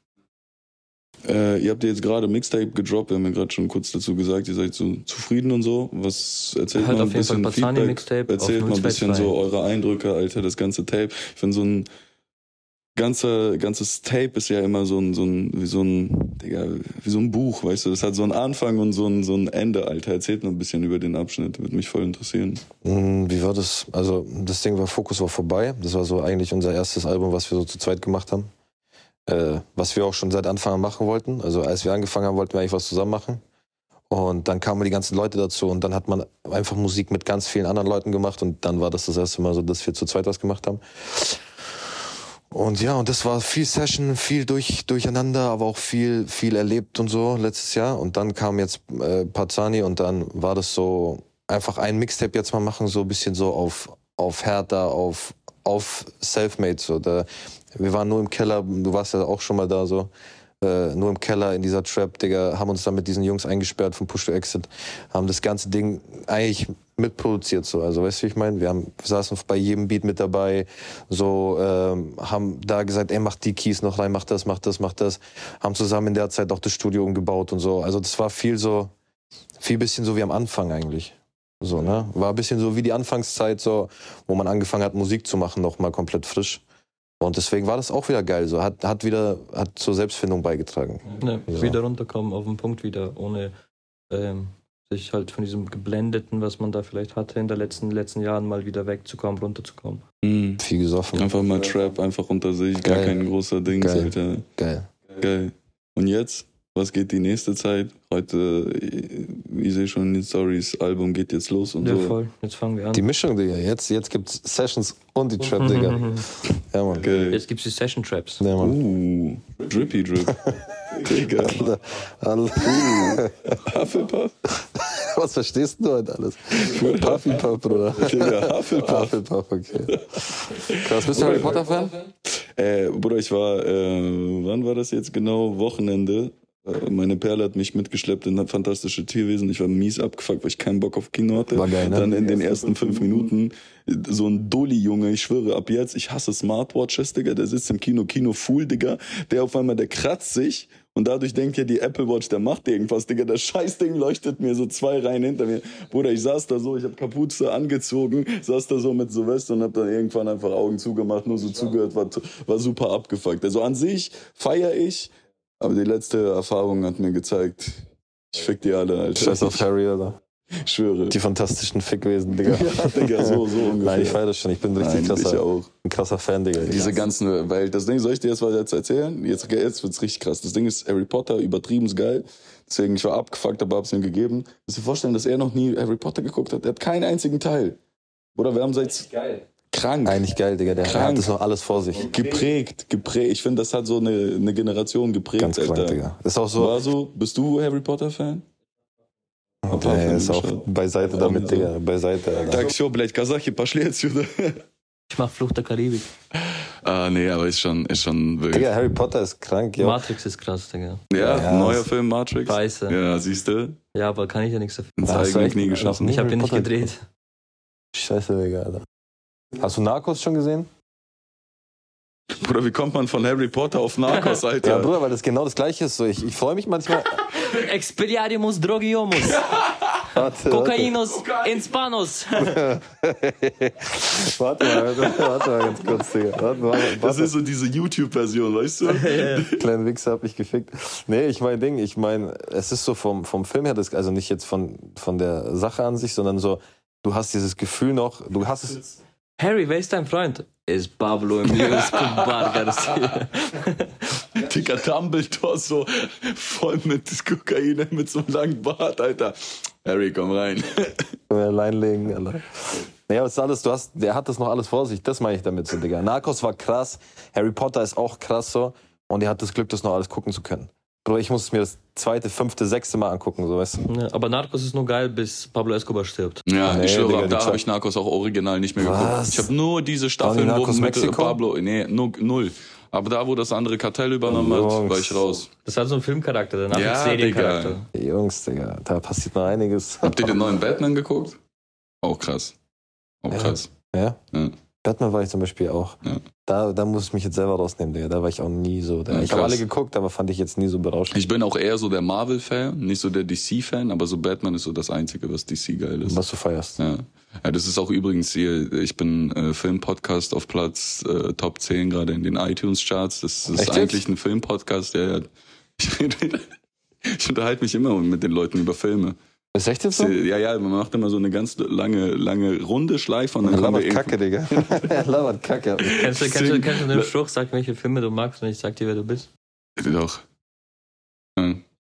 Äh, ihr habt ja jetzt gerade Mixtape gedroppt, wir haben ja gerade schon kurz dazu gesagt, ihr seid so zufrieden und so. Was erzählt Halt mal auf ein jeden Fall bisschen Pazani Feedback? Mixtape. Erzählt auf mal ein bisschen null zwei zwei. so eure Eindrücke, Alter, das ganze Tape. Ich finde so ein ganzer, ganzes Tape ist ja immer so ein, so ein, wie so ein, Digga, wie so ein Buch, weißt du, das hat so einen Anfang und so ein, so ein Ende, Alter. Erzählt mal ein bisschen über den Abschnitt, würde mich voll interessieren. Wie war das? Also das Ding war, Fokus war vorbei. Das war so eigentlich unser erstes Album, was wir so zu zweit gemacht haben. Äh, was wir auch schon seit Anfang an machen wollten. Also als wir angefangen haben, wollten wir eigentlich was zusammen machen. Und dann kamen die ganzen Leute dazu und dann hat man einfach Musik mit ganz vielen anderen Leuten gemacht und dann war das das erste Mal so, dass wir zu zweit was gemacht haben. Und ja, und das war viel Session, viel durch, durcheinander, aber auch viel, viel erlebt und so letztes Jahr. Und dann kam jetzt äh, Pazani und dann war das so, einfach ein Mixtape jetzt mal machen, so ein bisschen so auf, auf härter, auf, auf Selfmade. So. Da, wir waren nur im Keller, du warst ja auch schon mal da so, äh, nur im Keller in dieser Trap, Digga, haben uns dann mit diesen Jungs eingesperrt von Push to Exit, haben das ganze Ding eigentlich mitproduziert, so, also weißt du, wie ich meine? Wir haben, wir saßen bei jedem Beat mit dabei, so, ähm, haben da gesagt, ey, mach die Keys noch rein, mach das, mach das, mach das, haben zusammen in der Zeit auch das Studio umgebaut und so, also das war viel so, viel bisschen so wie am Anfang eigentlich, so, ne? War ein bisschen so wie die Anfangszeit, so, wo man angefangen hat, Musik zu machen, noch mal komplett frisch. Und deswegen war das auch wieder geil, so, hat, hat wieder, hat zur Selbstfindung beigetragen. Ja, so. Wieder runterkommen, auf den Punkt wieder, ohne, ähm, sich halt von diesem Geblendeten, was man da vielleicht hatte in den letzten, letzten Jahren, mal wieder wegzukommen, runterzukommen. Mhm. Viel gesoffen. Einfach mal Trap, einfach unter sich, gar Geil. kein großer Ding, Geil. Alter. Geil. Geil. Und jetzt? Was geht die nächste Zeit? Heute, ich sehe schon in den Stories, Album geht jetzt los und Ja, so. voll. Jetzt fangen wir an. Die Mischung, Digga. Jetzt, jetzt gibt's Sessions und die Trap, Digga. Ja, Mann. Geil. Jetzt gibt's die Session Traps. Ja, Mann. Uh, Drippy Drip. Digga. Alter, Alter. Uh, Hufflepuff? Was verstehst du heute alles? Puffy Puff, Bruder. Digga, Hufflepuff. Hufflepuff, okay. Krass, bist du Harry Potter Fan? Äh, Bruder, ich war, äh, wann war das jetzt genau? Wochenende. Äh, Meine Perle hat mich mitgeschleppt in das fantastische Tierwesen. Ich war mies abgefuckt, weil ich keinen Bock auf Kino hatte. War geil, ne? Dann in den ersten fünf Minuten so ein Dulli-Junge, ich schwöre, ab jetzt, ich hasse Smartwatches, Digga, der sitzt im Kino, Kino-Fool, Digga, der auf einmal, der kratzt sich und dadurch denkt ja die Apple Watch, der macht irgendwas, Digga, das Scheißding leuchtet mir so zwei Reihen hinter mir. Bruder, ich saß da so, ich hab Kapuze angezogen, saß da so mit Silvester und hab dann irgendwann einfach Augen zugemacht, nur so zugehört, war, war super abgefuckt. Also an sich feier ich, aber die letzte Erfahrung hat mir gezeigt, ich fick die alle, Alter. Scheiß auf Harry, Alter. Ich schwöre. Die fantastischen Fickwesen, Digga. Ja, Digga, so, so ungefähr. Nein, ich feier das schon. Ich bin ein richtig Nein, krasser, ich auch. ein krasser Fan, Digga. Diese ganzen, weil das Ding, soll ich dir jetzt was jetzt erzählen? Jetzt, jetzt wird's richtig krass. Das Ding ist Harry Potter, übertrieben geil. Deswegen, ich war abgefuckt, aber hab's ihm gegeben. Musst dir vorstellen, dass er noch nie Harry Potter geguckt hat? Er hat keinen einzigen Teil. Oder wir haben seit... Geil. Krank. Eigentlich geil, Digga. Der Krank. hat das noch alles vor sich. Geprägt, geprägt. Ich finde, das hat so eine, eine Generation geprägt, Ganz krank, Alter. Digga. Das ist auch so. War so, bist du Harry Potter-Fan? Nee, ist auch beiseite damit, Digga. Beiseite, Alter. Так, все, блядь, казахи, пошли отсюда. Ich mach Fluch der Karibik. Ah, nee, aber ist schon, ist schon wirklich. Digga, Harry Potter ist krank, ja. Matrix ist krass, Digga. Ja, Ja, neuer das- Film Matrix. Scheiße. Ja, siehst du? Ja, aber kann ich ja nichts dafür. Ins Hast du eigene echt Knie noch geschossen. nie Ich hab Harry den nicht Potter gedreht. Scheiße, Digga, Alter. Hast du Narcos schon gesehen? Bruder, wie kommt man von Harry Potter auf Narcos, Alter? Ja, Bruder, weil das genau das Gleiche ist. So, ich ich freue mich manchmal. Expelliarmus Drogiomus. Warte, Kokainos Inspanos. Warte, warte mal, warte, warte mal ganz kurz, Digga. Warte, warte, Das warte. ist so diese YouTube-Version, weißt du? Kleinen Wichser hab ich gefickt. Nee, ich mein Ding, ich mein, es ist so vom, vom Film her, das, also nicht jetzt von, von der Sache an sich, sondern so, du hast dieses Gefühl noch, du hast es. Harry, wer ist dein Freund? Ist Pablo Emilio Escobar Garcia. Digga, Dumbledore so voll mit Kokain, mit so einem langen Bart, Alter. Harry, komm rein. Allein legen, Alter. Naja, das ist alles, du hast, der hat das noch alles vor sich, das meine ich damit so, Digga. Narcos war krass, Harry Potter ist auch krass so und er hat das Glück, das noch alles gucken zu können. Bruder, ich muss es mir das zweite, fünfte, sechste Mal angucken, so weißt du. Ja, aber Narcos ist nur geil, bis Pablo Escobar stirbt. Ja, Nee, ich schwöre, Digga, ab die da Zeit- habe ich Narcos auch original nicht mehr Was? geguckt. Ich habe nur diese Staffeln, Waren die wo Narcos mit Mexiko? Pablo, nee, nu- null. Aber da, wo das andere Kartell übernommen hat, Jungs. war ich raus. Das hat so einen Filmcharakter, danach Ja, einen Seriencharakter. Jungs, Digga, da passiert noch einiges. Habt ihr den neuen Batman geguckt? Auch krass. Auch Ja. krass. Ja? Ja. Batman war ich zum Beispiel auch. Ja. Da, da muss ich mich jetzt selber rausnehmen, Digga. Da war ich auch nie so. Da. Ja, ich habe krass. alle geguckt, aber fand ich jetzt nie so berauschend. Ich bin auch eher so der Marvel-Fan, nicht so der D C-Fan, aber so Batman ist so das Einzige, was D C geil ist. Was du feierst. Ja. Ja, das ist auch übrigens hier, ich bin äh, Filmpodcast auf Platz äh, Top zehn gerade in den iTunes-Charts. Das ist Echt eigentlich jetzt? ein Filmpodcast, der ja. Ich, rede- ich unterhalte mich immer mit den Leuten über Filme. Ist echt jetzt so? Ja, ja, man macht immer so eine ganz lange, lange runde Schleife und dann Er kommen wir labert Kacke, Digga. Er labert Kacke. Kennst du, kennst, du, kennst du den Spruch, sag welche Filme du magst und ich sag dir, wer du bist? Doch. Ja.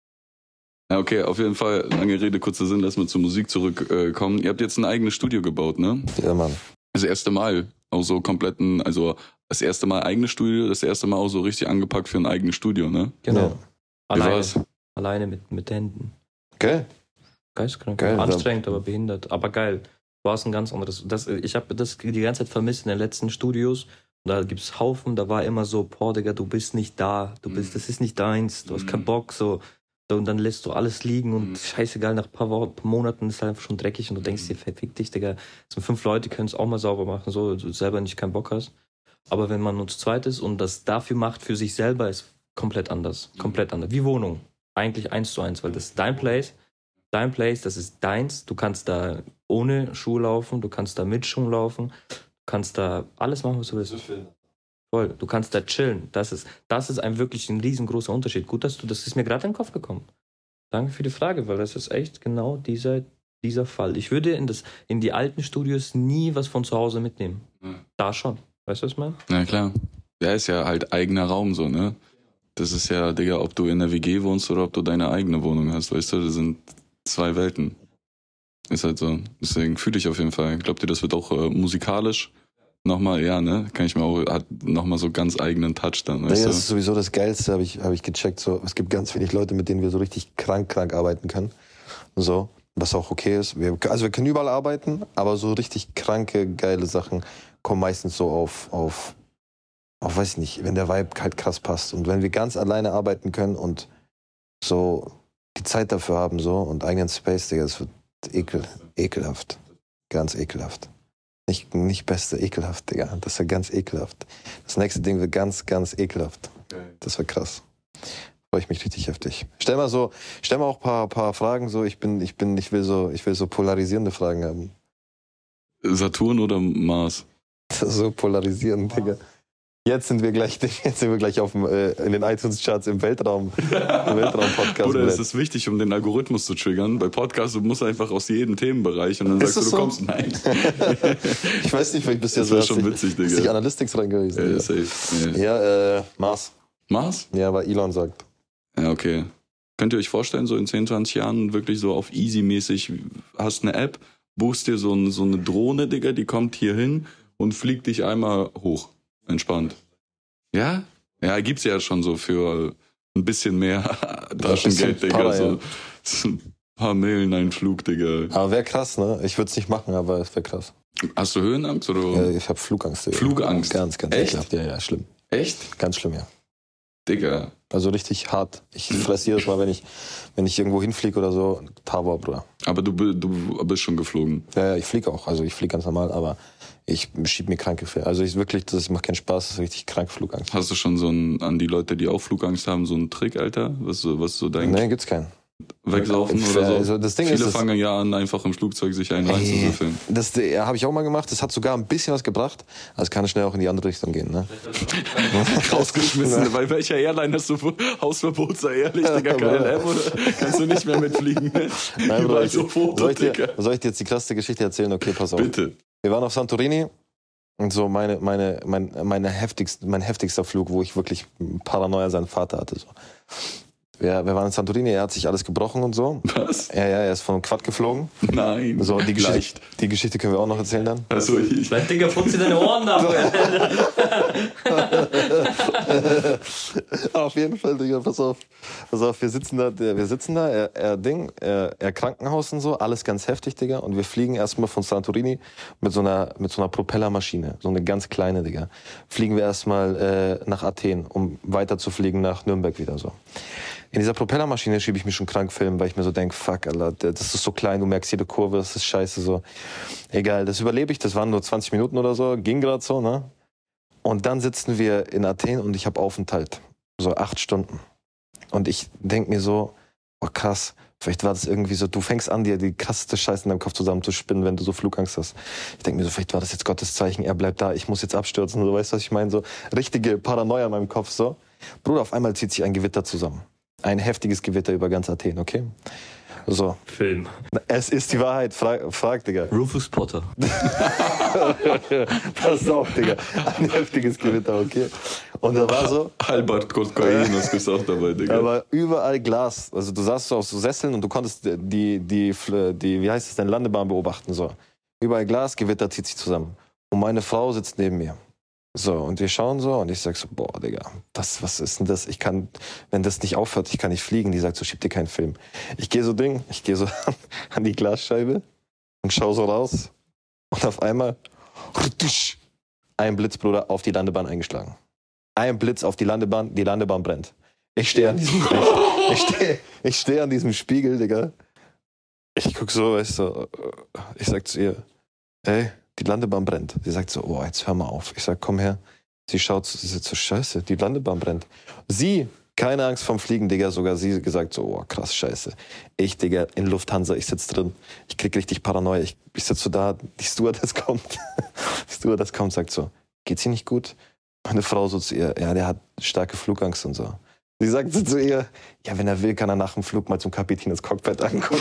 Ja, okay, auf jeden Fall, lange Rede, kurzer Sinn, lass mal zur Musik zurückkommen. Äh, Ihr habt jetzt ein eigenes Studio gebaut, ne? Ja, Mann. Das erste Mal. Auch so kompletten, also das erste Mal eigenes Studio, das erste Mal auch so richtig angepackt für ein eigenes Studio, ne? Genau. Ja. Wie Alleine. war's? Alleine mit, mit Händen. Geil. Geistkrank. Geil, Anstrengend, aber behindert. Aber geil. War es ein ganz anderes. Das, ich habe das die ganze Zeit vermisst in den letzten Studios. Und da gibt's Haufen, da war immer so, boah, Digga, du bist nicht da. Du bist, das ist nicht deins. Du hast Mhm. keinen Bock. So. So, und dann lässt du alles liegen und Mhm. scheißegal, nach ein paar, Wochen, paar Monaten ist es einfach schon dreckig und du denkst dir, verfick dich, Digga. Es sind fünf Leute, die können es auch mal sauber machen, so, du selber nicht keinen Bock hast. Aber wenn man nur zu zweit ist und das dafür macht für sich selber, ist komplett anders. Komplett anders. Wie Wohnung. Eigentlich eins zu eins, weil das ist dein Place. Dein Place, das ist deins. Du kannst da ohne Schuhe laufen, du kannst da mit Schuhen laufen, du kannst da alles machen, was du willst. Voll, du kannst da chillen. Das ist, das ist ein wirklich ein riesengroßer Unterschied. Gut, dass du, das ist mir gerade in den Kopf gekommen. Danke für die Frage, weil das ist echt genau dieser, dieser Fall. Ich würde in, das, in die alten Studios nie was von zu Hause mitnehmen. Ja. Da schon. Weißt du, was ich meine? Na klar. Der ist ja halt eigener Raum so, ne? Das ist ja, Digga, ob du in der W G wohnst oder ob du deine eigene Wohnung hast, weißt du, das sind zwei Welten. Ist halt so. Deswegen fühle ich auf jeden Fall. Glaubt ihr, das wird auch äh, musikalisch nochmal, ja, ne? Kann ich mir auch, hat nochmal so ganz eigenen Touch dann, weißt Digga, du? das ist sowieso das Geilste, habe ich, hab ich gecheckt. So, es gibt ganz wenig Leute, mit denen wir so richtig krank, krank arbeiten können. So, was auch okay ist. Wir, also wir können überall arbeiten, aber so richtig kranke, geile Sachen kommen meistens so auf, auf, auf, weiß ich nicht, wenn der Vibe halt krass passt. Und wenn wir ganz alleine arbeiten können und so die Zeit dafür haben so und eigenen Space, Digga, das wird ekel, ekelhaft. Ganz ekelhaft. Nicht, nicht beste, ekelhaft, Digga. Das wird ganz ekelhaft. Das nächste Ding wird ganz, ganz ekelhaft. Das wird krass. Freue ich mich richtig heftig. Stell mal so, stell mal auch ein paar, paar Fragen so. Ich bin, ich bin, ich will so, ich will so polarisierende Fragen haben. Saturn oder Mars? So polarisieren, Digga. Jetzt sind wir gleich, jetzt sind wir gleich auf dem, äh, in den iTunes-Charts im Weltraum, im Weltraum-Podcast. Oder ist es wichtig, um den Algorithmus zu triggern? Bei Podcasts, du musst einfach aus jedem Themenbereich und dann Ist sagst du, das du so? kommst. Nein. Ich weiß nicht, vielleicht bist du ja Das so. wär hast schon dich- witzig, bist Digga. dich Analytics rein gewesen. Ja, Digga. safe. Ja. Ja, äh, Mars. Mars? Ja, weil Elon sagt. Ja, okay. Könnt ihr euch vorstellen, so in zehn, zwanzig Jahren wirklich so auf easy-mäßig, hast eine App, buchst dir so, ein, so eine Drohne, Digga, die kommt hier hin und fliegt dich einmal hoch. Entspannt. Ja? Ja, gibt's ja schon so für ein bisschen mehr Taschengeld, bisschen Digga. Para, So, ja. so ein paar Millen ein Flug, Digga. Aber wäre krass, ne? Ich würde es nicht machen, aber es wäre krass. Hast du Höhenangst oder? Ja, ich habe Flugangst. Digga. Flugangst? Ganz, ganz Echt? ekelhaft. Ja, ja, schlimm. Echt? Ganz schlimm, ja. Digga. Also richtig hart. Ich fress jedes Mal, wenn ich, wenn ich irgendwo hinfliege oder so, Tabor, Bruder. Aber du, bi- du bist schon geflogen. Ja, ja, ich fliege auch. Also ich fliege ganz normal, aber ich schieb mir kranke Fälle. Also ich wirklich, das macht keinen Spaß, das ist richtig krank Flugangst. Hast du schon so ein, an die Leute, die auch Flugangst haben, so einen Trick, Alter? Was, so- was so dein Nee, gibt's keinen. Wegsaufen Ich, oder so? also das Ding Viele ist, das- fangen ja an, einfach im Flugzeug sich einen Ey, reinzusüffeln. das ja, habe ich auch mal gemacht. Das hat sogar ein bisschen was gebracht. Also es kann schnell auch in die andere Richtung gehen, ne? Rausgeschmissen. Bei welcher Airline hast du Hausverbot, sei ehrlich, Digga, K L M oder kannst du nicht mehr mitfliegen? Ne? Nein, Bruder, Überall ich, so Fotos, soll, ich dir, Digga. soll ich dir jetzt die krasse Geschichte erzählen? Okay, pass auf. Bitte. Wir waren auf Santorini und so meine, meine, mein, meine heftigst, mein heftigster Flug, wo ich wirklich Paranoia seinen Vater hatte. So. Ja, wir waren in Santorini, er hat sich alles gebrochen und so. Was? Ja, ja, er ist vom Quad geflogen. Nein. So, die Leicht. Geschichte, die Geschichte können wir auch noch erzählen dann. Also ich, Mein Digga, putze deine Ohren ab. Auf jeden Fall, Digga, pass auf. Pass auf, wir sitzen da, wir sitzen da, er, er Ding, er, er Krankenhaus und so, alles ganz heftig, Digga. Und wir fliegen erstmal von Santorini mit so einer, mit so einer Propellermaschine, so eine ganz kleine, Digga. Fliegen wir erstmal äh, nach Athen, um weiter zu fliegen nach Nürnberg wieder so. In dieser Propellermaschine schiebe ich mich schon krank filmen, weil ich mir so denke, fuck, Alter, das ist so klein, du merkst jede Kurve, das ist scheiße so. Egal, das überlebe ich, das waren nur zwanzig Minuten oder so, ging gerade so, ne? Und dann sitzen wir in Athen und ich habe Aufenthalt, so acht Stunden. Und ich denke mir so, oh krass, vielleicht war das irgendwie so, du fängst an, dir die krasseste Scheiße in deinem Kopf zusammenzuspinnen, wenn du so Flugangst hast. Ich denke mir so, vielleicht war das jetzt Gottes Zeichen, er bleibt da, ich muss jetzt abstürzen, so, weißt du, was ich meine? So richtige Paranoia in meinem Kopf, so. Bruder, auf einmal zieht sich ein Gewitter zusammen. Ein heftiges Gewitter über ganz Athen, okay? So. Film. Es ist die Wahrheit, frag, frag Digga. Rufus Potter. Pass auf, Digga. Ein heftiges Gewitter, okay? Und da war so... Albert Kokain, das ist auch dabei, Digga. Aber überall Glas. Also du saßt so auf so Sesseln und du konntest die, die, die, die wie heißt es denn, Landebahn beobachten, so. Überall Glas, Gewitter zieht sich zusammen. Und meine Frau sitzt neben mir. So, und wir schauen so und ich sag so, boah, Digga, das, was ist denn das? Ich kann, wenn das nicht aufhört, ich kann nicht fliegen. Die sagt so, schieb dir keinen Film. Ich gehe so Ding, ich gehe so an die Glasscheibe und schau so raus und auf einmal ein Blitz, Bruder, auf die Landebahn eingeschlagen. Ein Blitz auf die Landebahn, die Landebahn brennt. Ich stehe an diesem, ich, ich stehe, ich stehe an diesem Spiegel, Digga. Ich guck so, weißt du, ich sag zu ihr, ey, die Landebahn brennt. Sie sagt so, oh, jetzt hör mal auf. Ich sag, komm her. Sie schaut, sie sagt so, scheiße, die Landebahn brennt. Sie, keine Angst vom Fliegen, Digga, sogar sie gesagt so, oh, krass, scheiße. Ich, Digga, in Lufthansa, ich sitz drin. Ich krieg richtig Paranoia. Ich, ich sitz so da, die Stewardess kommt. Die Stewardess kommt, sagt so, geht's ihr nicht gut? Meine Frau so zu ihr, ja, der hat starke Flugangst und so. Sie sagt so zu ihr, ja, wenn er will, kann er nach dem Flug mal zum Kapitän ins Cockpit angucken.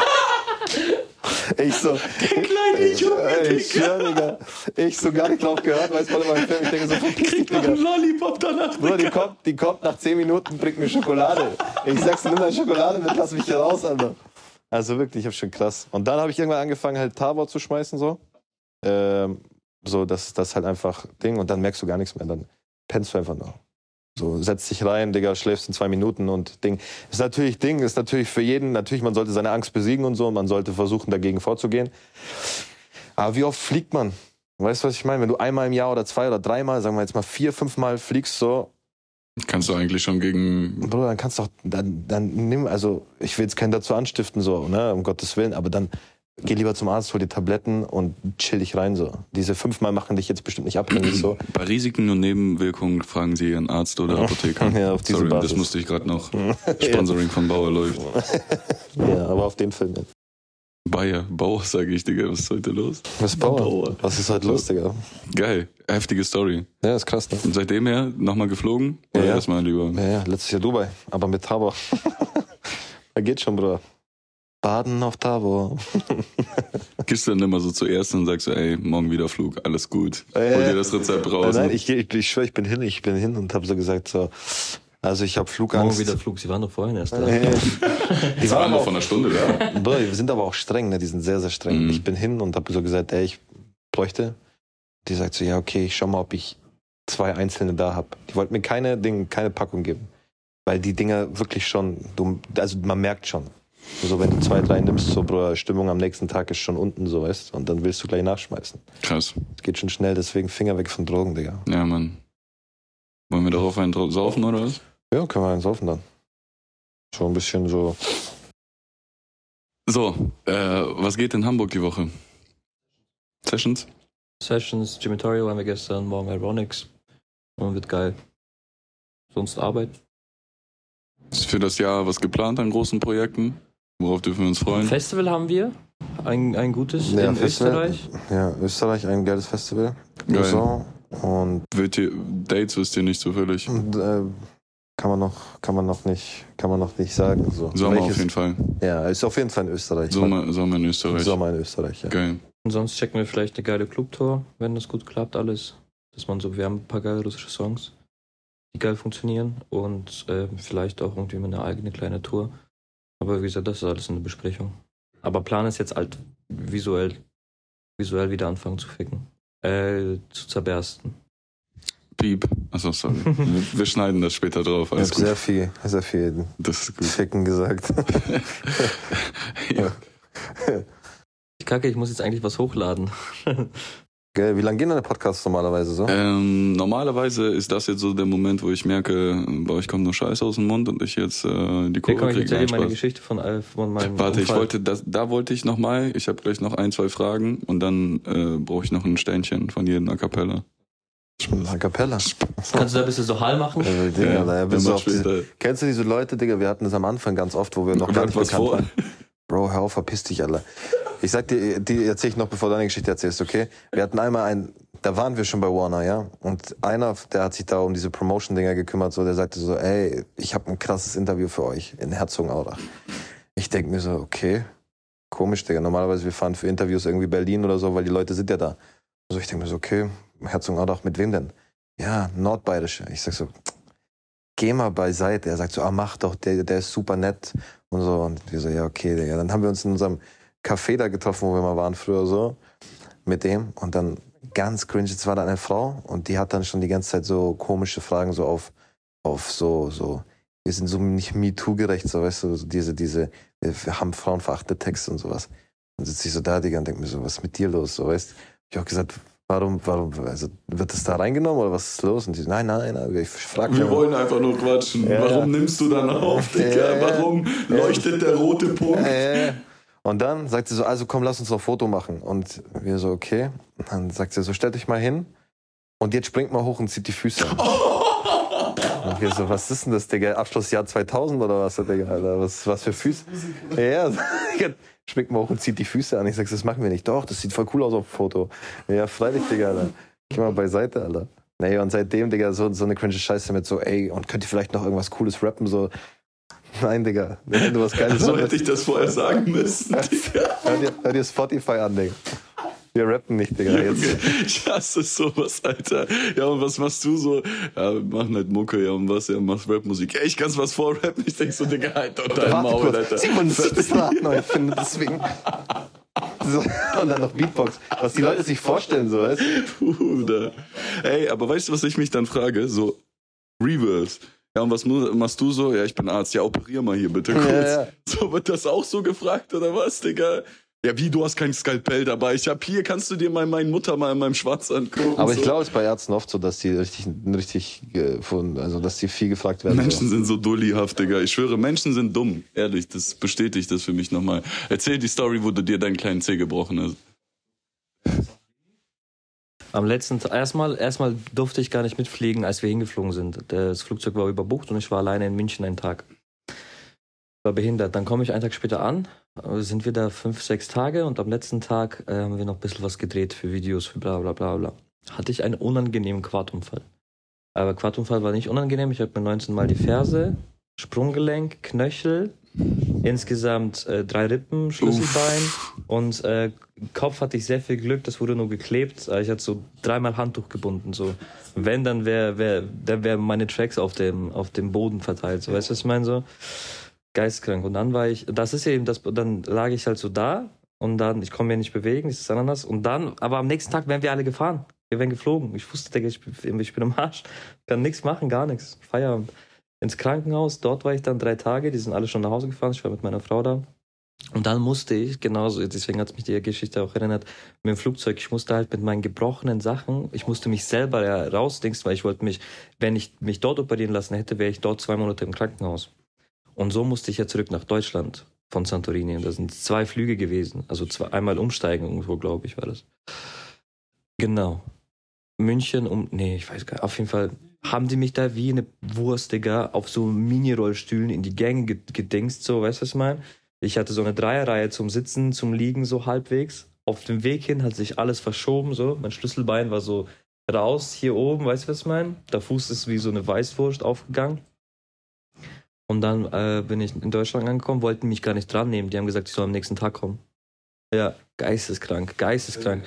Ich so, Der kleine Junge, ich, schwör, Digga. Ich so gar nicht drauf gehört, weißt du, mein Film, ich denke so, verpiss dich, kriegt noch Digga. einen Lollipop danach. Bruder, die kommt, die kommt nach zehn Minuten, bringt mir Schokolade. Ich sag's, nimm deine Schokolade mit, lass mich hier raus, Alter. Also wirklich, ich hab schon krass. Und dann habe ich irgendwann angefangen, halt Tabor zu schmeißen, so. Ähm, so, das das halt einfach Ding. Und dann merkst du gar nichts mehr, dann pennst du einfach noch. So, setzt dich rein, Digga, schläfst in zwei Minuten und Ding. Ist natürlich Ding, ist natürlich für jeden, natürlich, man sollte seine Angst besiegen und so, und man sollte versuchen, dagegen vorzugehen. Aber wie oft fliegt man? Weißt du, was ich meine? Wenn du einmal im Jahr oder zwei oder dreimal, sagen wir jetzt mal vier, fünfmal fliegst, so. Kannst du eigentlich schon gegen... Bruder, dann kannst du doch, dann, dann nimm, also, ich will jetzt keinen dazu anstiften, so, ne, um Gottes Willen, aber dann geh lieber zum Arzt, hol dir Tabletten und chill dich rein, so. Diese fünfmal machen dich jetzt bestimmt nicht abhängig, so. Bei Risiken und Nebenwirkungen fragen Sie Ihren Arzt oder Apotheker. Ja, auf diese Sorry, Basis. das musste ich gerade noch. Sponsoring von Bauer läuft. Ja, aber auf den Film nicht. Bayer, Bauer, sage ich, Digga, was ist heute los? Was ist Bauer? Bauer. Was ist heute los, Digga? Geil, heftige Story. Ja, ist krass, ne? Und seitdem her nochmal geflogen? Ja, Oder ja. erstmal lieber? Ja, ja, letztes Jahr Dubai, aber mit Tabor. Da geht schon, Bruder. Baden auf Tabor. Gehst du dann immer so zuerst und sagst so, ey, morgen wieder Flug, alles gut. Äh, Hol dir das Rezept raus. Nein, ich, ich, ich schwöre, ich bin hin, ich bin hin und habe so gesagt, so, also ich habe Flugangst. Morgen wieder Flug, sie waren doch vorhin erst da. Äh, Die waren noch von einer Stunde da. Bruder, die sind aber auch streng, ne? Die sind sehr, sehr streng. Mhm. Ich bin hin und habe so gesagt, ey, ich bräuchte. Die sagt so, ja, okay, ich schau mal, ob ich zwei einzelne da habe. Die wollten mir keine Ding, keine Packung geben. Weil die Dinger wirklich schon, du, also man merkt schon. So, wenn du zwei, drei nimmst, so, Bruder, Stimmung am nächsten Tag ist schon unten, so, weißt du, und dann willst du gleich nachschmeißen. Krass. Es geht schon schnell, deswegen Finger weg von Drogen, Digga. Ja, Mann. Wollen wir darauf einen dra- saufen oder was? Ja, können wir einen saufen dann. So ein bisschen so. So, äh, was geht in Hamburg die Woche? Sessions? Sessions, Gymitorio haben wir gestern, morgen Ironics. Und wird geil. Sonst Arbeit. Ist für das Jahr was geplant an großen Projekten? Worauf dürfen wir uns freuen? Festival haben wir. Ein, ein gutes Ja, in Festival. Österreich. Ja, Österreich, ein geiles Festival. Geil. So. Und, Wird ihr, Dates wisst ihr nicht zufällig? und äh, kann man noch, kann man noch nicht, kann man noch nicht sagen. So. Sommer Welches- auf jeden Fall. Ja, ist auf jeden Fall in Österreich. Sommer, Sommer in Österreich. Sommer in Österreich, ja. Geil. Und sonst checken wir vielleicht eine geile Clubtour, wenn das gut klappt alles. Dass man so, wir haben ein paar geile russische Songs, die geil funktionieren und äh, vielleicht auch irgendwie mal eine eigene kleine Tour. Aber wie gesagt, das ist alles in der Besprechung. Aber Plan ist jetzt halt visuell, visuell wieder anfangen zu ficken. Äh, zu zerbersten. Piep. Achso, sorry. Wir schneiden das später drauf. Ich Alles hab gut. sehr viel, sehr viel Das ist gut. Ficken gesagt. Ja. Ich kacke, ich muss jetzt eigentlich was hochladen. Gell, wie lange gehen deine Podcasts normalerweise so? Ähm, normalerweise ist das jetzt so der Moment, wo ich merke, bei euch kommt nur Scheiße aus dem Mund und ich jetzt äh, die Hier Kurve komm, ich kriege. erzähl Nein, dir meine Spaß. Geschichte von, äh, von meinem Warte, ich Unfall. wollte, das, da wollte ich nochmal, ich habe gleich noch ein, zwei Fragen und dann äh, brauche ich noch ein Sternchen von jedem A Cappella. A Cappella. Kannst du da ein bisschen so Hall machen? Also, Digga, Ja, da wir bist du machen auf diese, später. kennst du diese Leute, Digga? Wir hatten das am Anfang ganz oft, wo wir noch gar nicht was bekannt vor? waren. Bro, hör auf, verpiss dich, Alter. Ich sag dir, die erzähl ich noch, bevor du deine Geschichte erzählst, okay? Wir hatten einmal ein, da waren wir schon bei Warner, ja? Und einer, der hat sich da um diese Promotion-Dinger gekümmert, so, der sagte so, ey, ich habe ein krasses Interview für euch in Herzogenaurach. Ich denk mir so, okay, komisch, Digga. Normalerweise, wir fahren für Interviews irgendwie Berlin oder so, weil die Leute sind ja da. Also ich denk mir so, okay, Herzogenaurach, mit wem denn? Ja, Nordbayerische. Ich sag so, geh mal beiseite. Er sagt so, ah, mach doch, der, der ist super nett und so. Und wir so, ja, okay, Digga. Dann haben wir uns in unserem Café da getroffen, wo wir mal waren früher so, mit dem. Und dann ganz cringe, jetzt war da eine Frau und die hat dann schon die ganze Zeit so komische Fragen so auf, auf so, so, wir sind so nicht MeToo-gerecht, so, weißt du, so diese, diese, wir haben Frauen verachtete Texte und sowas. Dann sitze ich so da, Digga, und denk mir so, was ist mit dir los, so, weißt du. Ich hab auch gesagt, Warum, warum, also wird das da reingenommen oder was ist los? Und die so, nein, nein, nein, ich frage Wir wollen einfach nur quatschen. Ja, Warum ja. nimmst du dann auf, Digga? Ja, ja. Warum leuchtet der rote Punkt? Äh, und dann sagt sie so, also komm, lass uns noch ein Foto machen. Und wir so, okay. Und dann sagt sie so, stellt euch mal hin und jetzt springt mal hoch und zieht die Füße an. Und wir so, was ist denn das, Digga? Abschlussjahr zweitausend oder was, Digga? Alter? Was, was für Füße? Ja, springt mal hoch und zieht die Füße an. Ich sag, das machen wir nicht. Doch, das sieht voll cool aus auf dem Foto. Ja, freilich, Digga, Alter. Geh mal beiseite, Alter. Nee, und seitdem, Digga, so, so eine cringe Scheiße mit so, ey, und könnt ihr vielleicht noch irgendwas Cooles rappen? So, nein, Digga. Wenn du was Geiles So hast, hätte ich das vorher sagen müssen, Digga. hör dir, hör dir Spotify an, Digga. Wir rappen nicht, Digga. Jetzt. Ich hasse sowas, Alter. Ja, und was machst du so? Ja, wir machen halt Mucke, ja, und was? Ja, machst Rapmusik. Ja, ich kann's was vorrappen. Ich denk so, Digga, halt doch dein Warte Maul, kurz. Alter. Simon, das ist das Rad neu finden, deswegen. So, und dann noch Beatbox. Was die Leute sich vorstellen, so, weißt du? Bruder. Ey, aber weißt du, was ich mich dann frage? So, Reverse. Ja, und was mu- machst du so? Ja, ich bin Arzt. Ja, operier mal hier bitte kurz. Ja, ja. So, wird das auch so gefragt, oder was, Digga? Ja, wie, du hast kein Skalpell dabei. Ich hab hier, kannst du dir mal meine Mutter mal in meinem Schwarz angucken? Aber ich so. glaube, es ist bei Ärzten oft so, dass die richtig, richtig, äh, von, also, dass die viel gefragt werden. Menschen So. sind so dullihaft, Digga. Ich schwöre, Menschen sind dumm. Ehrlich, das bestätigt das für mich nochmal. Erzähl die Story, wo du dir deinen kleinen Zeh gebrochen hast. Am letzten Tag, erstmal, erstmal durfte ich gar nicht mitfliegen, als wir hingeflogen sind. Das Flugzeug war überbucht und ich war alleine in München einen Tag. War behindert. Dann komme ich einen Tag später an, sind wir da fünf, sechs Tage und am letzten Tag äh, haben wir noch ein bisschen was gedreht für Videos, für bla bla bla bla. Hatte ich einen unangenehmen Quadunfall. Aber Quadunfall war nicht unangenehm. Ich habe mir neunzehn Mal die Ferse, Sprunggelenk, Knöchel, insgesamt äh, drei Rippen, Schlüsselbein und äh, Kopf hatte ich sehr viel Glück, das wurde nur geklebt. Ich hatte so dreimal Handtuch gebunden. So. Wenn, dann wäre wär, dann wär meine Tracks auf dem, auf dem Boden verteilt. So. Weißt du, was ich meine? So? Geistkrank. Und dann war ich, das ist eben das, dann lag ich halt so da und dann, ich konnte mich nicht bewegen, das ist Ananas. Und dann, aber am nächsten Tag wären wir alle gefahren. Wir wären geflogen. Ich wusste, ich bin, ich bin am Arsch. Kann nichts machen, gar nichts. Feierabend. Ins Krankenhaus, dort war ich dann drei Tage, die sind alle schon nach Hause gefahren, ich war mit meiner Frau da. Und dann musste ich, genauso, deswegen hat mich die Geschichte auch erinnert, mit dem Flugzeug, ich musste halt mit meinen gebrochenen Sachen, ich musste mich selber ja rausdingsen, weil ich wollte mich, wenn ich mich dort operieren lassen hätte, wäre ich dort zwei Monate im Krankenhaus. Und so musste ich ja zurück nach Deutschland von Santorini. Und da sind zwei Flüge gewesen, also zwei, einmal umsteigen irgendwo, glaube ich, war das. Genau. München um, nee, ich weiß gar nicht, auf jeden Fall haben die mich da wie eine Wurst, Digga, auf so Mini-Rollstühlen in die Gänge gedingst, so, weißt du, was ich meine? Ich hatte so eine Dreierreihe zum Sitzen, zum Liegen, so halbwegs. Auf dem Weg hin hat sich alles verschoben, so. Mein Schlüsselbein war so raus, hier oben, weißt du, was ich meine? Der Fuß ist wie so eine Weißwurst aufgegangen. Und dann äh, bin ich in Deutschland angekommen, wollten mich gar nicht dran nehmen. Die haben gesagt, ich soll am nächsten Tag kommen. Ja, geisteskrank, geisteskrank.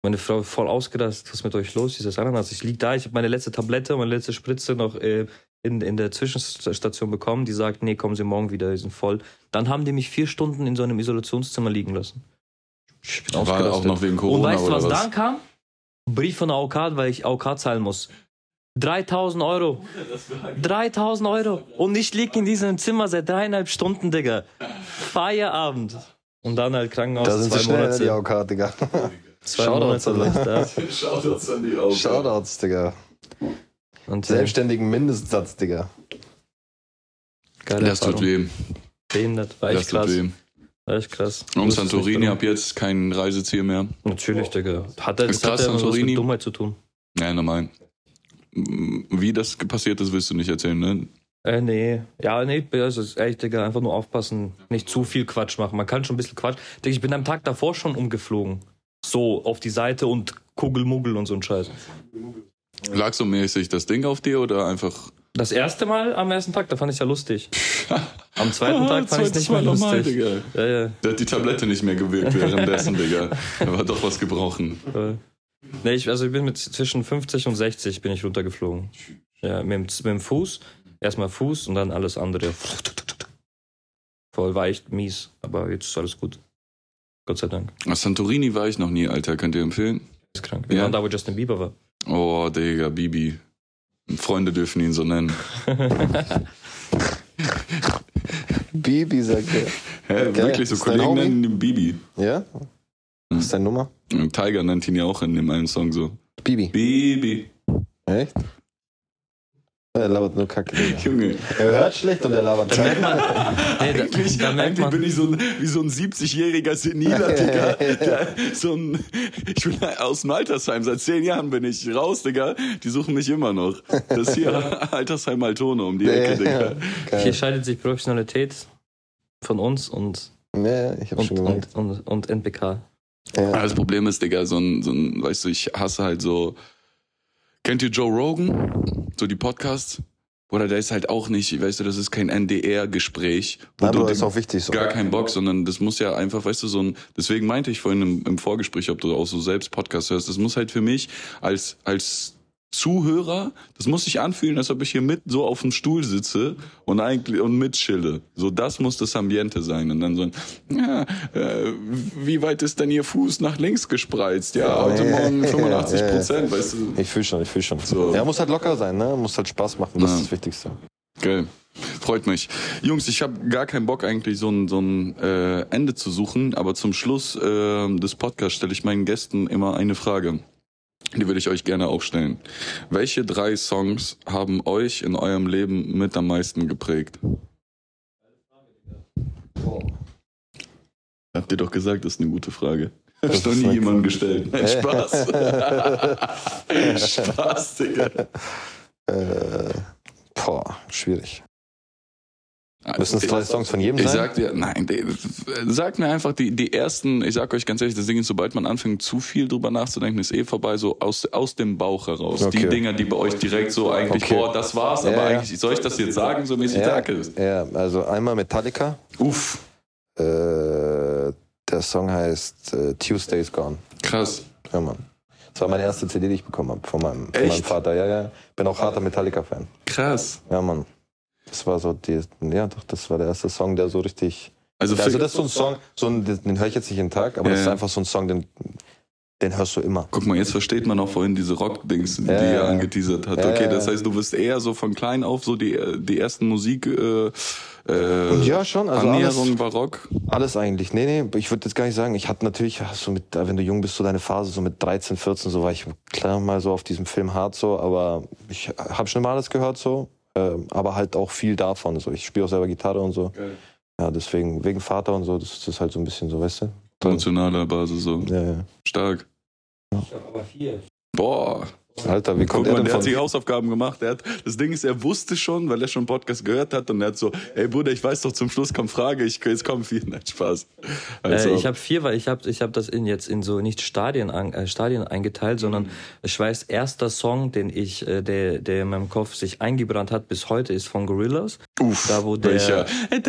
Meine Frau voll ausgerastet, was ist mit euch los, dieses Ananas? Ich lieg da, ich habe meine letzte Tablette, meine letzte Spritze noch äh, in, in der Zwischenstation bekommen. Die sagt, nee, kommen Sie morgen wieder, die sind voll. Dann haben die mich vier Stunden in so einem Isolationszimmer liegen lassen. Ich bin War auch noch wegen Corona. Und weißt du, was, was dann kam? Brief von der A O K, weil ich A O K zahlen muss. dreitausend Euro. dreitausend Euro. Und ich lieg in diesem Zimmer seit dreieinhalb Stunden, Digga. Feierabend. Und dann halt Krankenhaus. Da sind zwei sie schnell, Monate. die A O K, Digga. Zwei Shoutouts, Monate Alter. da. Shoutouts an die Augen. Shoutouts, Digga. Und, äh, Selbstständigen Mindestsatz, Digga. geile Das tut Erfahrung. weh. Behindert. War Das echt tut krass. weh. War echt krass. Und Wusste es Santorini nicht, ab jetzt kein Reiseziel mehr. Natürlich, Digga. Hat er, Ist das das hat er was Santorini? mit Dummheit zu tun? Ja, normal. Wie das passiert ist, willst du nicht erzählen, ne? Äh, nee. Ja, nee, also ist echt, Digga, einfach nur aufpassen. Nicht zu viel Quatsch machen. Man kann schon ein bisschen Quatsch. Digga, ich bin am Tag davor schon umgeflogen. So, auf die Seite und Kugelmuggel und so ein Scheiß. Lag so mäßig das Ding auf dir oder einfach... Das erste Mal am ersten Tag, da fand ich ja lustig. Am zweiten Tag fand ich es nicht mehr Zweites Mal lustig. normal, Digga. Ja, ja. Der hat die Tablette nicht mehr gewirkt währenddessen, Digga. Da war doch was gebrochen. Äh, Nee, ich, also ich bin mit zwischen fünfzig und sechzig bin ich runtergeflogen. Ja, mit, dem- mit dem Fuß. Erstmal Fuß und dann alles andere. Voll war echt mies, aber jetzt ist alles gut. Gott sei Dank. Auf Santorini war ich noch nie, Alter. Könnt ihr empfehlen? Ist krank. Wir Ja. waren da, wo Justin Bieber war. Oh, Digga, Bibi. Freunde dürfen ihn so nennen. Bibi, sagt er. Hä, Geil. wirklich, so Ist dein Kollegen Homie? nennen ihn Bibi. Ja? Was ist deine Nummer? Und Tiger nennt ihn ja auch in dem einen Song so. Bibi. Bibi. Echt? Er labert nur Kacke, Digga. Junge. Er hört schlecht und er labert Kacke. Hey, da, Eigentlich, da merkt eigentlich man, bin ich so ein, wie so ein siebzigjähriger Seniler, Digga. Der, so ein, ich bin aus dem Altersheim, seit zehn Jahren bin ich raus, Digga. Die suchen mich immer noch. Das ist hier Altersheim Altona um die Ecke, Digga. hier scheidet sich Professionalität von uns und, Ja, ich hab und, schon gemerkt. und, und, und N P K. Ja. Aber das Problem ist, Digga, so ein, so ein, weißt du, ich hasse halt so, kennt ihr Joe Rogan? So die Podcasts? Oder der ist halt auch nicht, weißt du, das ist kein N D R-Gespräch. wo Aber du ist auch wichtig so. gar keinen Bock, sondern das muss ja einfach, weißt du, so ein, deswegen meinte ich vorhin im, im Vorgespräch, ob du auch so selbst Podcasts hörst, das muss halt für mich als, als Zuhörer, das muss sich anfühlen, als ob ich hier mit so auf dem Stuhl sitze und eigentlich und mitchille. So, das muss das Ambiente sein. Und dann so ein, ja, äh, wie weit ist denn Ihr Fuß nach links gespreizt? Ja, heute Nee. Morgen fünfundachtzig Ja, ja. Prozent, weißt du. Ich fühl schon, ich fühl schon. So. Ja, muss halt locker sein, ne? Muss halt Spaß machen, das Ja. ist das Wichtigste. Geil. Freut mich. Jungs, ich habe gar keinen Bock eigentlich so ein, so ein äh, Ende zu suchen, aber zum Schluss äh, des Podcasts stelle ich meinen Gästen immer eine Frage. Die würde ich euch gerne auch stellen. Welche drei Songs haben euch in eurem Leben mit am meisten geprägt? Habt ihr doch gesagt, das ist eine gute Frage. Hat Das noch ist nie eine jemand coole- gestellt. Nein, Spaß. Spaß, Digga. Äh, boah, schwierig. Müssen es drei Songs von jedem Ich sein? sag dir, nein, die, sag mir einfach die, die ersten, ich sag euch ganz ehrlich, das Ding ist, sobald man anfängt, zu viel drüber nachzudenken, ist eh vorbei, so aus, aus dem Bauch heraus. Okay. Die Dinger, die bei euch direkt so eigentlich, Okay. boah, das war's, Ja, aber ja. eigentlich, soll ich das jetzt sagen, so mäßig ja, Dacke? ja, also einmal Metallica. Uff, Äh, der Song heißt äh, Tuesday's Gone. krass. Ja, Mann. Das war meine erste C D, die ich bekommen habe von meinem, von Echt? meinem Vater. Ja, ja. Bin auch harter Metallica-Fan. Krass. Ja, Mann. Das war so die, ja doch, das war der erste Song, der so richtig. Also, Also für, das ist so ein Song, so ein, den höre ich jetzt nicht jeden Tag, aber Ja, das ist ja. einfach so ein Song, den, den hörst du immer. guck mal, jetzt versteht man auch vorhin diese Rock-Dings, die Ja, er ja. angeteasert hat. Ja, Okay, ja. das heißt, du wirst eher so von klein auf so die, die ersten Musik, äh, äh, Ja, schon, also Annäherung alles, war Rock. alles eigentlich. Nee, nee, ich würde jetzt gar nicht sagen, ich hatte natürlich, so mit, wenn du jung bist, so deine Phase, so mit dreizehn, vierzehn, so war ich klar mal so auf diesem Film hart so, aber ich habe schon mal alles gehört so, ähm, aber halt auch viel davon. So. Ich spiele auch selber Gitarre und so. Geil. Ja, deswegen, wegen Vater und so, das, das ist halt so ein bisschen so, weißt du? Emotionaler Basis, so. Ja, ja. Stark. Aber vier. Boah, Alter, wie kommt Guck mal, er denn der hat von... sich Hausaufgaben gemacht. Er hat, das Ding ist, er wusste schon, weil er schon einen Podcast gehört hat und er hat so, ey Bruder, ich weiß doch, zum Schluss kommt Frage, ich, jetzt kommen vier, nein, Spaß. Also, Äh, ich habe vier, weil ich habe ich hab das in jetzt in so nicht Stadien, an, äh, Stadien eingeteilt, sondern ich weiß, erster Song, den ich, äh, der, der in meinem Kopf sich eingebrannt hat bis heute, ist von Gorillaz. Uff, da wo der welcher?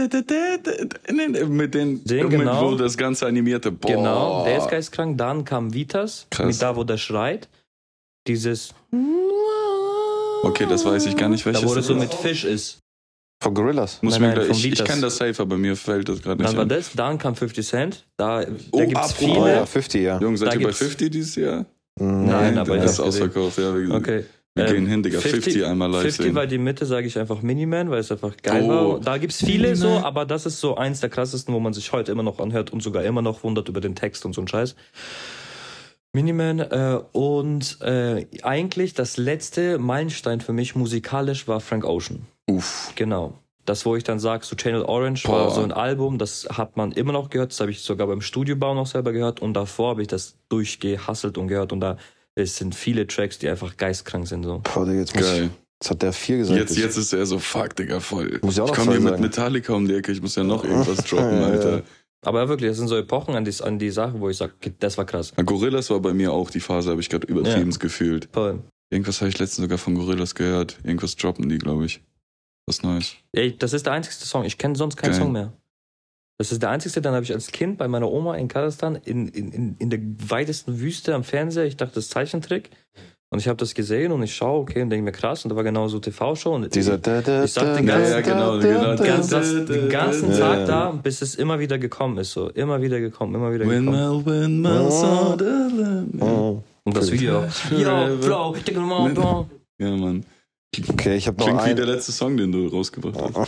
Mit den, Den, mit, genau. wo das ganze animierte, boah. Genau, der ist geistkrank. Dann kam Vitas, Krass. mit da wo der schreit. Dieses Okay, das weiß ich gar nicht, welches da wo das das so ist. mit Fisch ist. Von Gorillaz? Muss Nein, mir nein, gleich, von ich, ich Vitas. kenne das safe, aber mir fällt das gerade nicht Dann war ein. das, dann kam fifty Cent. Da, Oh, da gibt's apropos. Oh viele. ja, fünfzig, ja. Jungs, seid Da ihr bei gibt's- fünfzig dieses Jahr? Nein, aber das ich ist hab's gesehen. ausverkauft, ja. Wir, Okay. wir Ähm, gehen hin, Digga. fünfzig einmal live fünfzig sehen. war die Mitte, sage ich einfach Miniman, weil es einfach geil Oh. war. Da gibt's viele so, aber das ist so eins der krassesten, wo man sich heute immer noch anhört und sogar immer noch wundert über den Text und so ein Scheiß. Miniman äh, und äh, eigentlich das letzte Meilenstein für mich musikalisch war Frank Ocean. Uff. Genau. Das, wo ich dann sage, so Channel Orange Boah. war so ein Album, das hat man immer noch gehört, das habe ich sogar beim Studiobau noch selber gehört und davor habe ich das durchgehasselt und gehört und da es sind viele Tracks, die einfach geistkrank sind. So. Boah, Digga, jetzt, muss Geil. ich, jetzt hat der vier gesagt. Jetzt, jetzt ist er so, fuck, Digga, voll. Muss ich auch noch komme zwei hier mit sagen. Metallica um die Ecke, ich muss ja noch irgendwas droppen, Alter. Aber wirklich, das sind so Epochen an die, an die Sachen, wo ich sage, das war krass. Ja, Gorillaz war bei mir auch die Phase, habe ich gerade übertrieben Ja. gefühlt. Voll. Irgendwas habe ich letztens sogar von Gorillaz gehört. Irgendwas droppen die, glaube ich. Was Neues. Ey, das ist der einzigste Song. Ich kenne sonst keinen Geil. Song mehr. Das ist der einzigste, den habe ich als Kind bei meiner Oma in Kasachstan in, in, in, in der weitesten Wüste am Fernseher. Ich dachte, das ist Zeichentrick. Und ich habe das gesehen und ich schaue, okay, und denke mir krass. Und da war genau so T V-Show. Und Dieser... ich sag den ganzen, Ja, ja, genau, genau. den ganzen, den ganzen Ja, Tag ja. da, bis es immer wieder gekommen ist. So. Immer wieder gekommen, immer wieder gekommen. Windmill, windmill, on the land. Oh. Und das Video auch. Yo, Bro, ich denke mal, Bro. Ja, Mann. Okay, ich habe noch Klingt wie ein... der letzte Song, den du rausgebracht hast.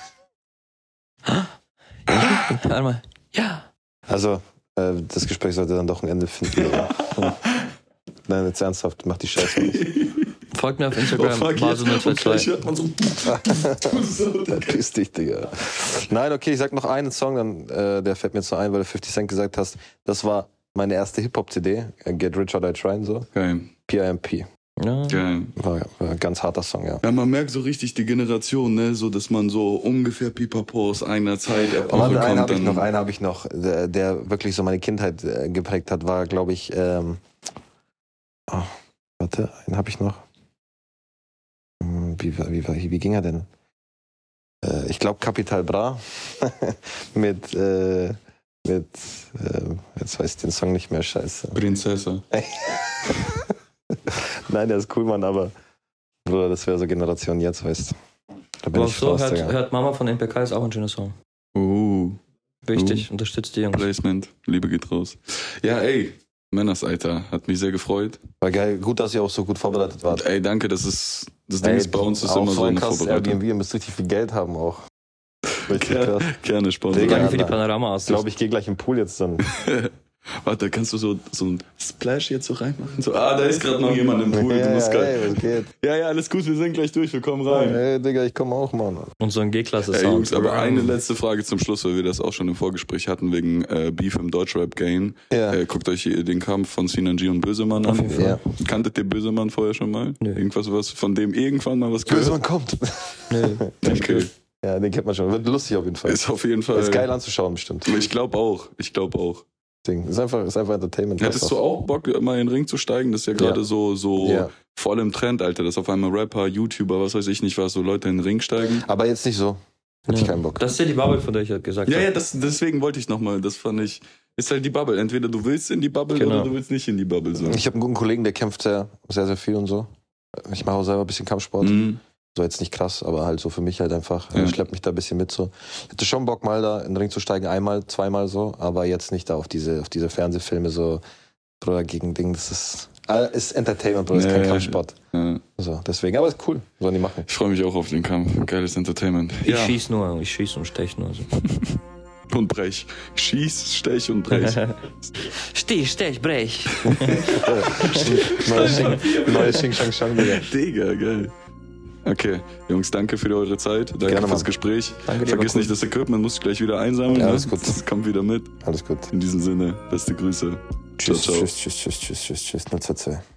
Warte mal. Ja. Also, äh, das Gespräch sollte dann doch ein Ende finden. aber- Nein, jetzt ernsthaft, mach die Scheiße aus. Folgt mir auf Oh Instagram, fuck, Basu jetzt, null und zwei gleich zwei. hört man so... Piss dich, Digga. Nein, okay, ich sag noch einen Song, dann, äh, der fällt mir jetzt noch ein, weil du fifty Cent gesagt hast. Das war meine erste Hip-Hop-C D, äh, Get Rich or Die Tryin', so. Geil, P I M P. Ja. geil. War, war ein ganz harter Song, ja. Ja, man merkt so richtig die Generation, ne, so, dass man so ungefähr Pipapo aus einer Zeit Epoche Und einen kommt. habe ich dann- noch, einen habe ich noch, der, der wirklich so meine Kindheit äh, geprägt hat, war, glaube ich, ähm, oh, warte, einen habe ich noch. Hm, Wie, war- wie, war- wie ging er denn? Äh, ich glaube Capital Bra mit, äh, mit, äh, jetzt weiß ich den Song nicht mehr, scheiße. Prinzessa. Nein, der ist cool, Mann, aber Bruder, das wäre so Generation jetzt, weißt du. Da bin Aber ich so raus, hört, Digga. hört Mama von M P K ist auch ein schöner Song. Uh, Wichtig, unterstützt die Jungs. Placement. Liebe geht raus. Ja, ey, Männers, Alter, hat mich sehr gefreut. War geil, gut, dass ihr auch so gut vorbereitet wart. Und ey, danke, das ist, das Ding Ey, ist bei uns ist auch immer so ein eine krasses Vorbereitung. Airbnb, ihr müsst richtig viel Geld haben auch. Richtig Gerne, krass. gerne Sponsor. Digga, Danke für die na. panorama Ich glaube, ich gehe gleich im Pool jetzt dann. Warte, kannst du so, so ein Splash jetzt so reinmachen? So, ah, da ist gerade noch jemand im Pool, du musst ja, geil. ey, was geht? Ja, ja, alles gut, wir sind gleich durch, wir kommen rein. Ey, Digga, ich komme auch, Mann. Und so ein G-Klasse Ey, Sound. Jungs, aber eine letzte Frage zum Schluss, weil wir das auch schon im Vorgespräch hatten, wegen äh, Beef im Deutschrap-Game. Ja. Äh, guckt euch hier den Kampf von Sinan G und Bösemann Auf an. jeden Fall. Ja. Kanntet ihr Bösemann vorher schon mal? Nö. Irgendwas, was von dem irgendwann mal was Böse, gehört? man kommt. Nee. Okay. Ja, den kennt man schon. Wird lustig auf jeden Fall. Ist auf jeden Fall. Ist geil anzuschauen, bestimmt. Ich glaube auch. Ich glaube auch. Ding. Ist einfach, ist einfach Entertainment. Hättest du auch Bock, mal in den Ring zu steigen? Das ist ja gerade Ja. so, so Ja. voll im Trend, Alter, dass auf einmal Rapper, YouTuber, was weiß ich nicht was, so Leute in den Ring steigen. Aber jetzt nicht so. Hätte ich keinen Bock. Das ist ja die Bubble, von der ich halt gesagt Ja, habe. ja, das, deswegen wollte ich nochmal, das fand ich, ist halt die Bubble. Entweder du willst in die Bubble Genau. oder du willst nicht in die Bubble. So. Ich habe einen guten Kollegen, der kämpft sehr, sehr, sehr viel und so. Ich mache auch selber ein bisschen Kampfsport. Mhm. So jetzt nicht krass, aber halt so für mich halt einfach. Ja. Ich schlepp mich da ein bisschen mit so. Ich hätte schon Bock mal da in den Ring zu steigen, einmal, zweimal so, aber jetzt nicht da auf diese, auf diese Fernsehfilme so, Bruder, gegen Ding, das ist, äh, ist Entertainment, Bruder, ist kein Ja. Kampfsport. Ja. So, deswegen, aber ist cool, sollen die machen. Ich freue mich auch auf den Kampf. Geiles Entertainment. Ich schieß nur, ich schieß und stech nur. So. Und brech. Schieß, stech und brech. Steh, stech, brech. Neues Xing, neues Xing Shang Shang, Digga. Digga, geil. Okay, Jungs, danke für eure Zeit. Danke Gerne, fürs Mann. Gespräch. Danke dir, Vergiss war cool. nicht, das Equipment muss ich gleich wieder einsammeln. Ja, ne? alles gut. Das kommt wieder mit. Alles gut. In diesem Sinne, beste Grüße. Tschüss, ciao. tschüss, tschüss, tschüss, tschüss, tschüss, tschüss, null zwei zwei.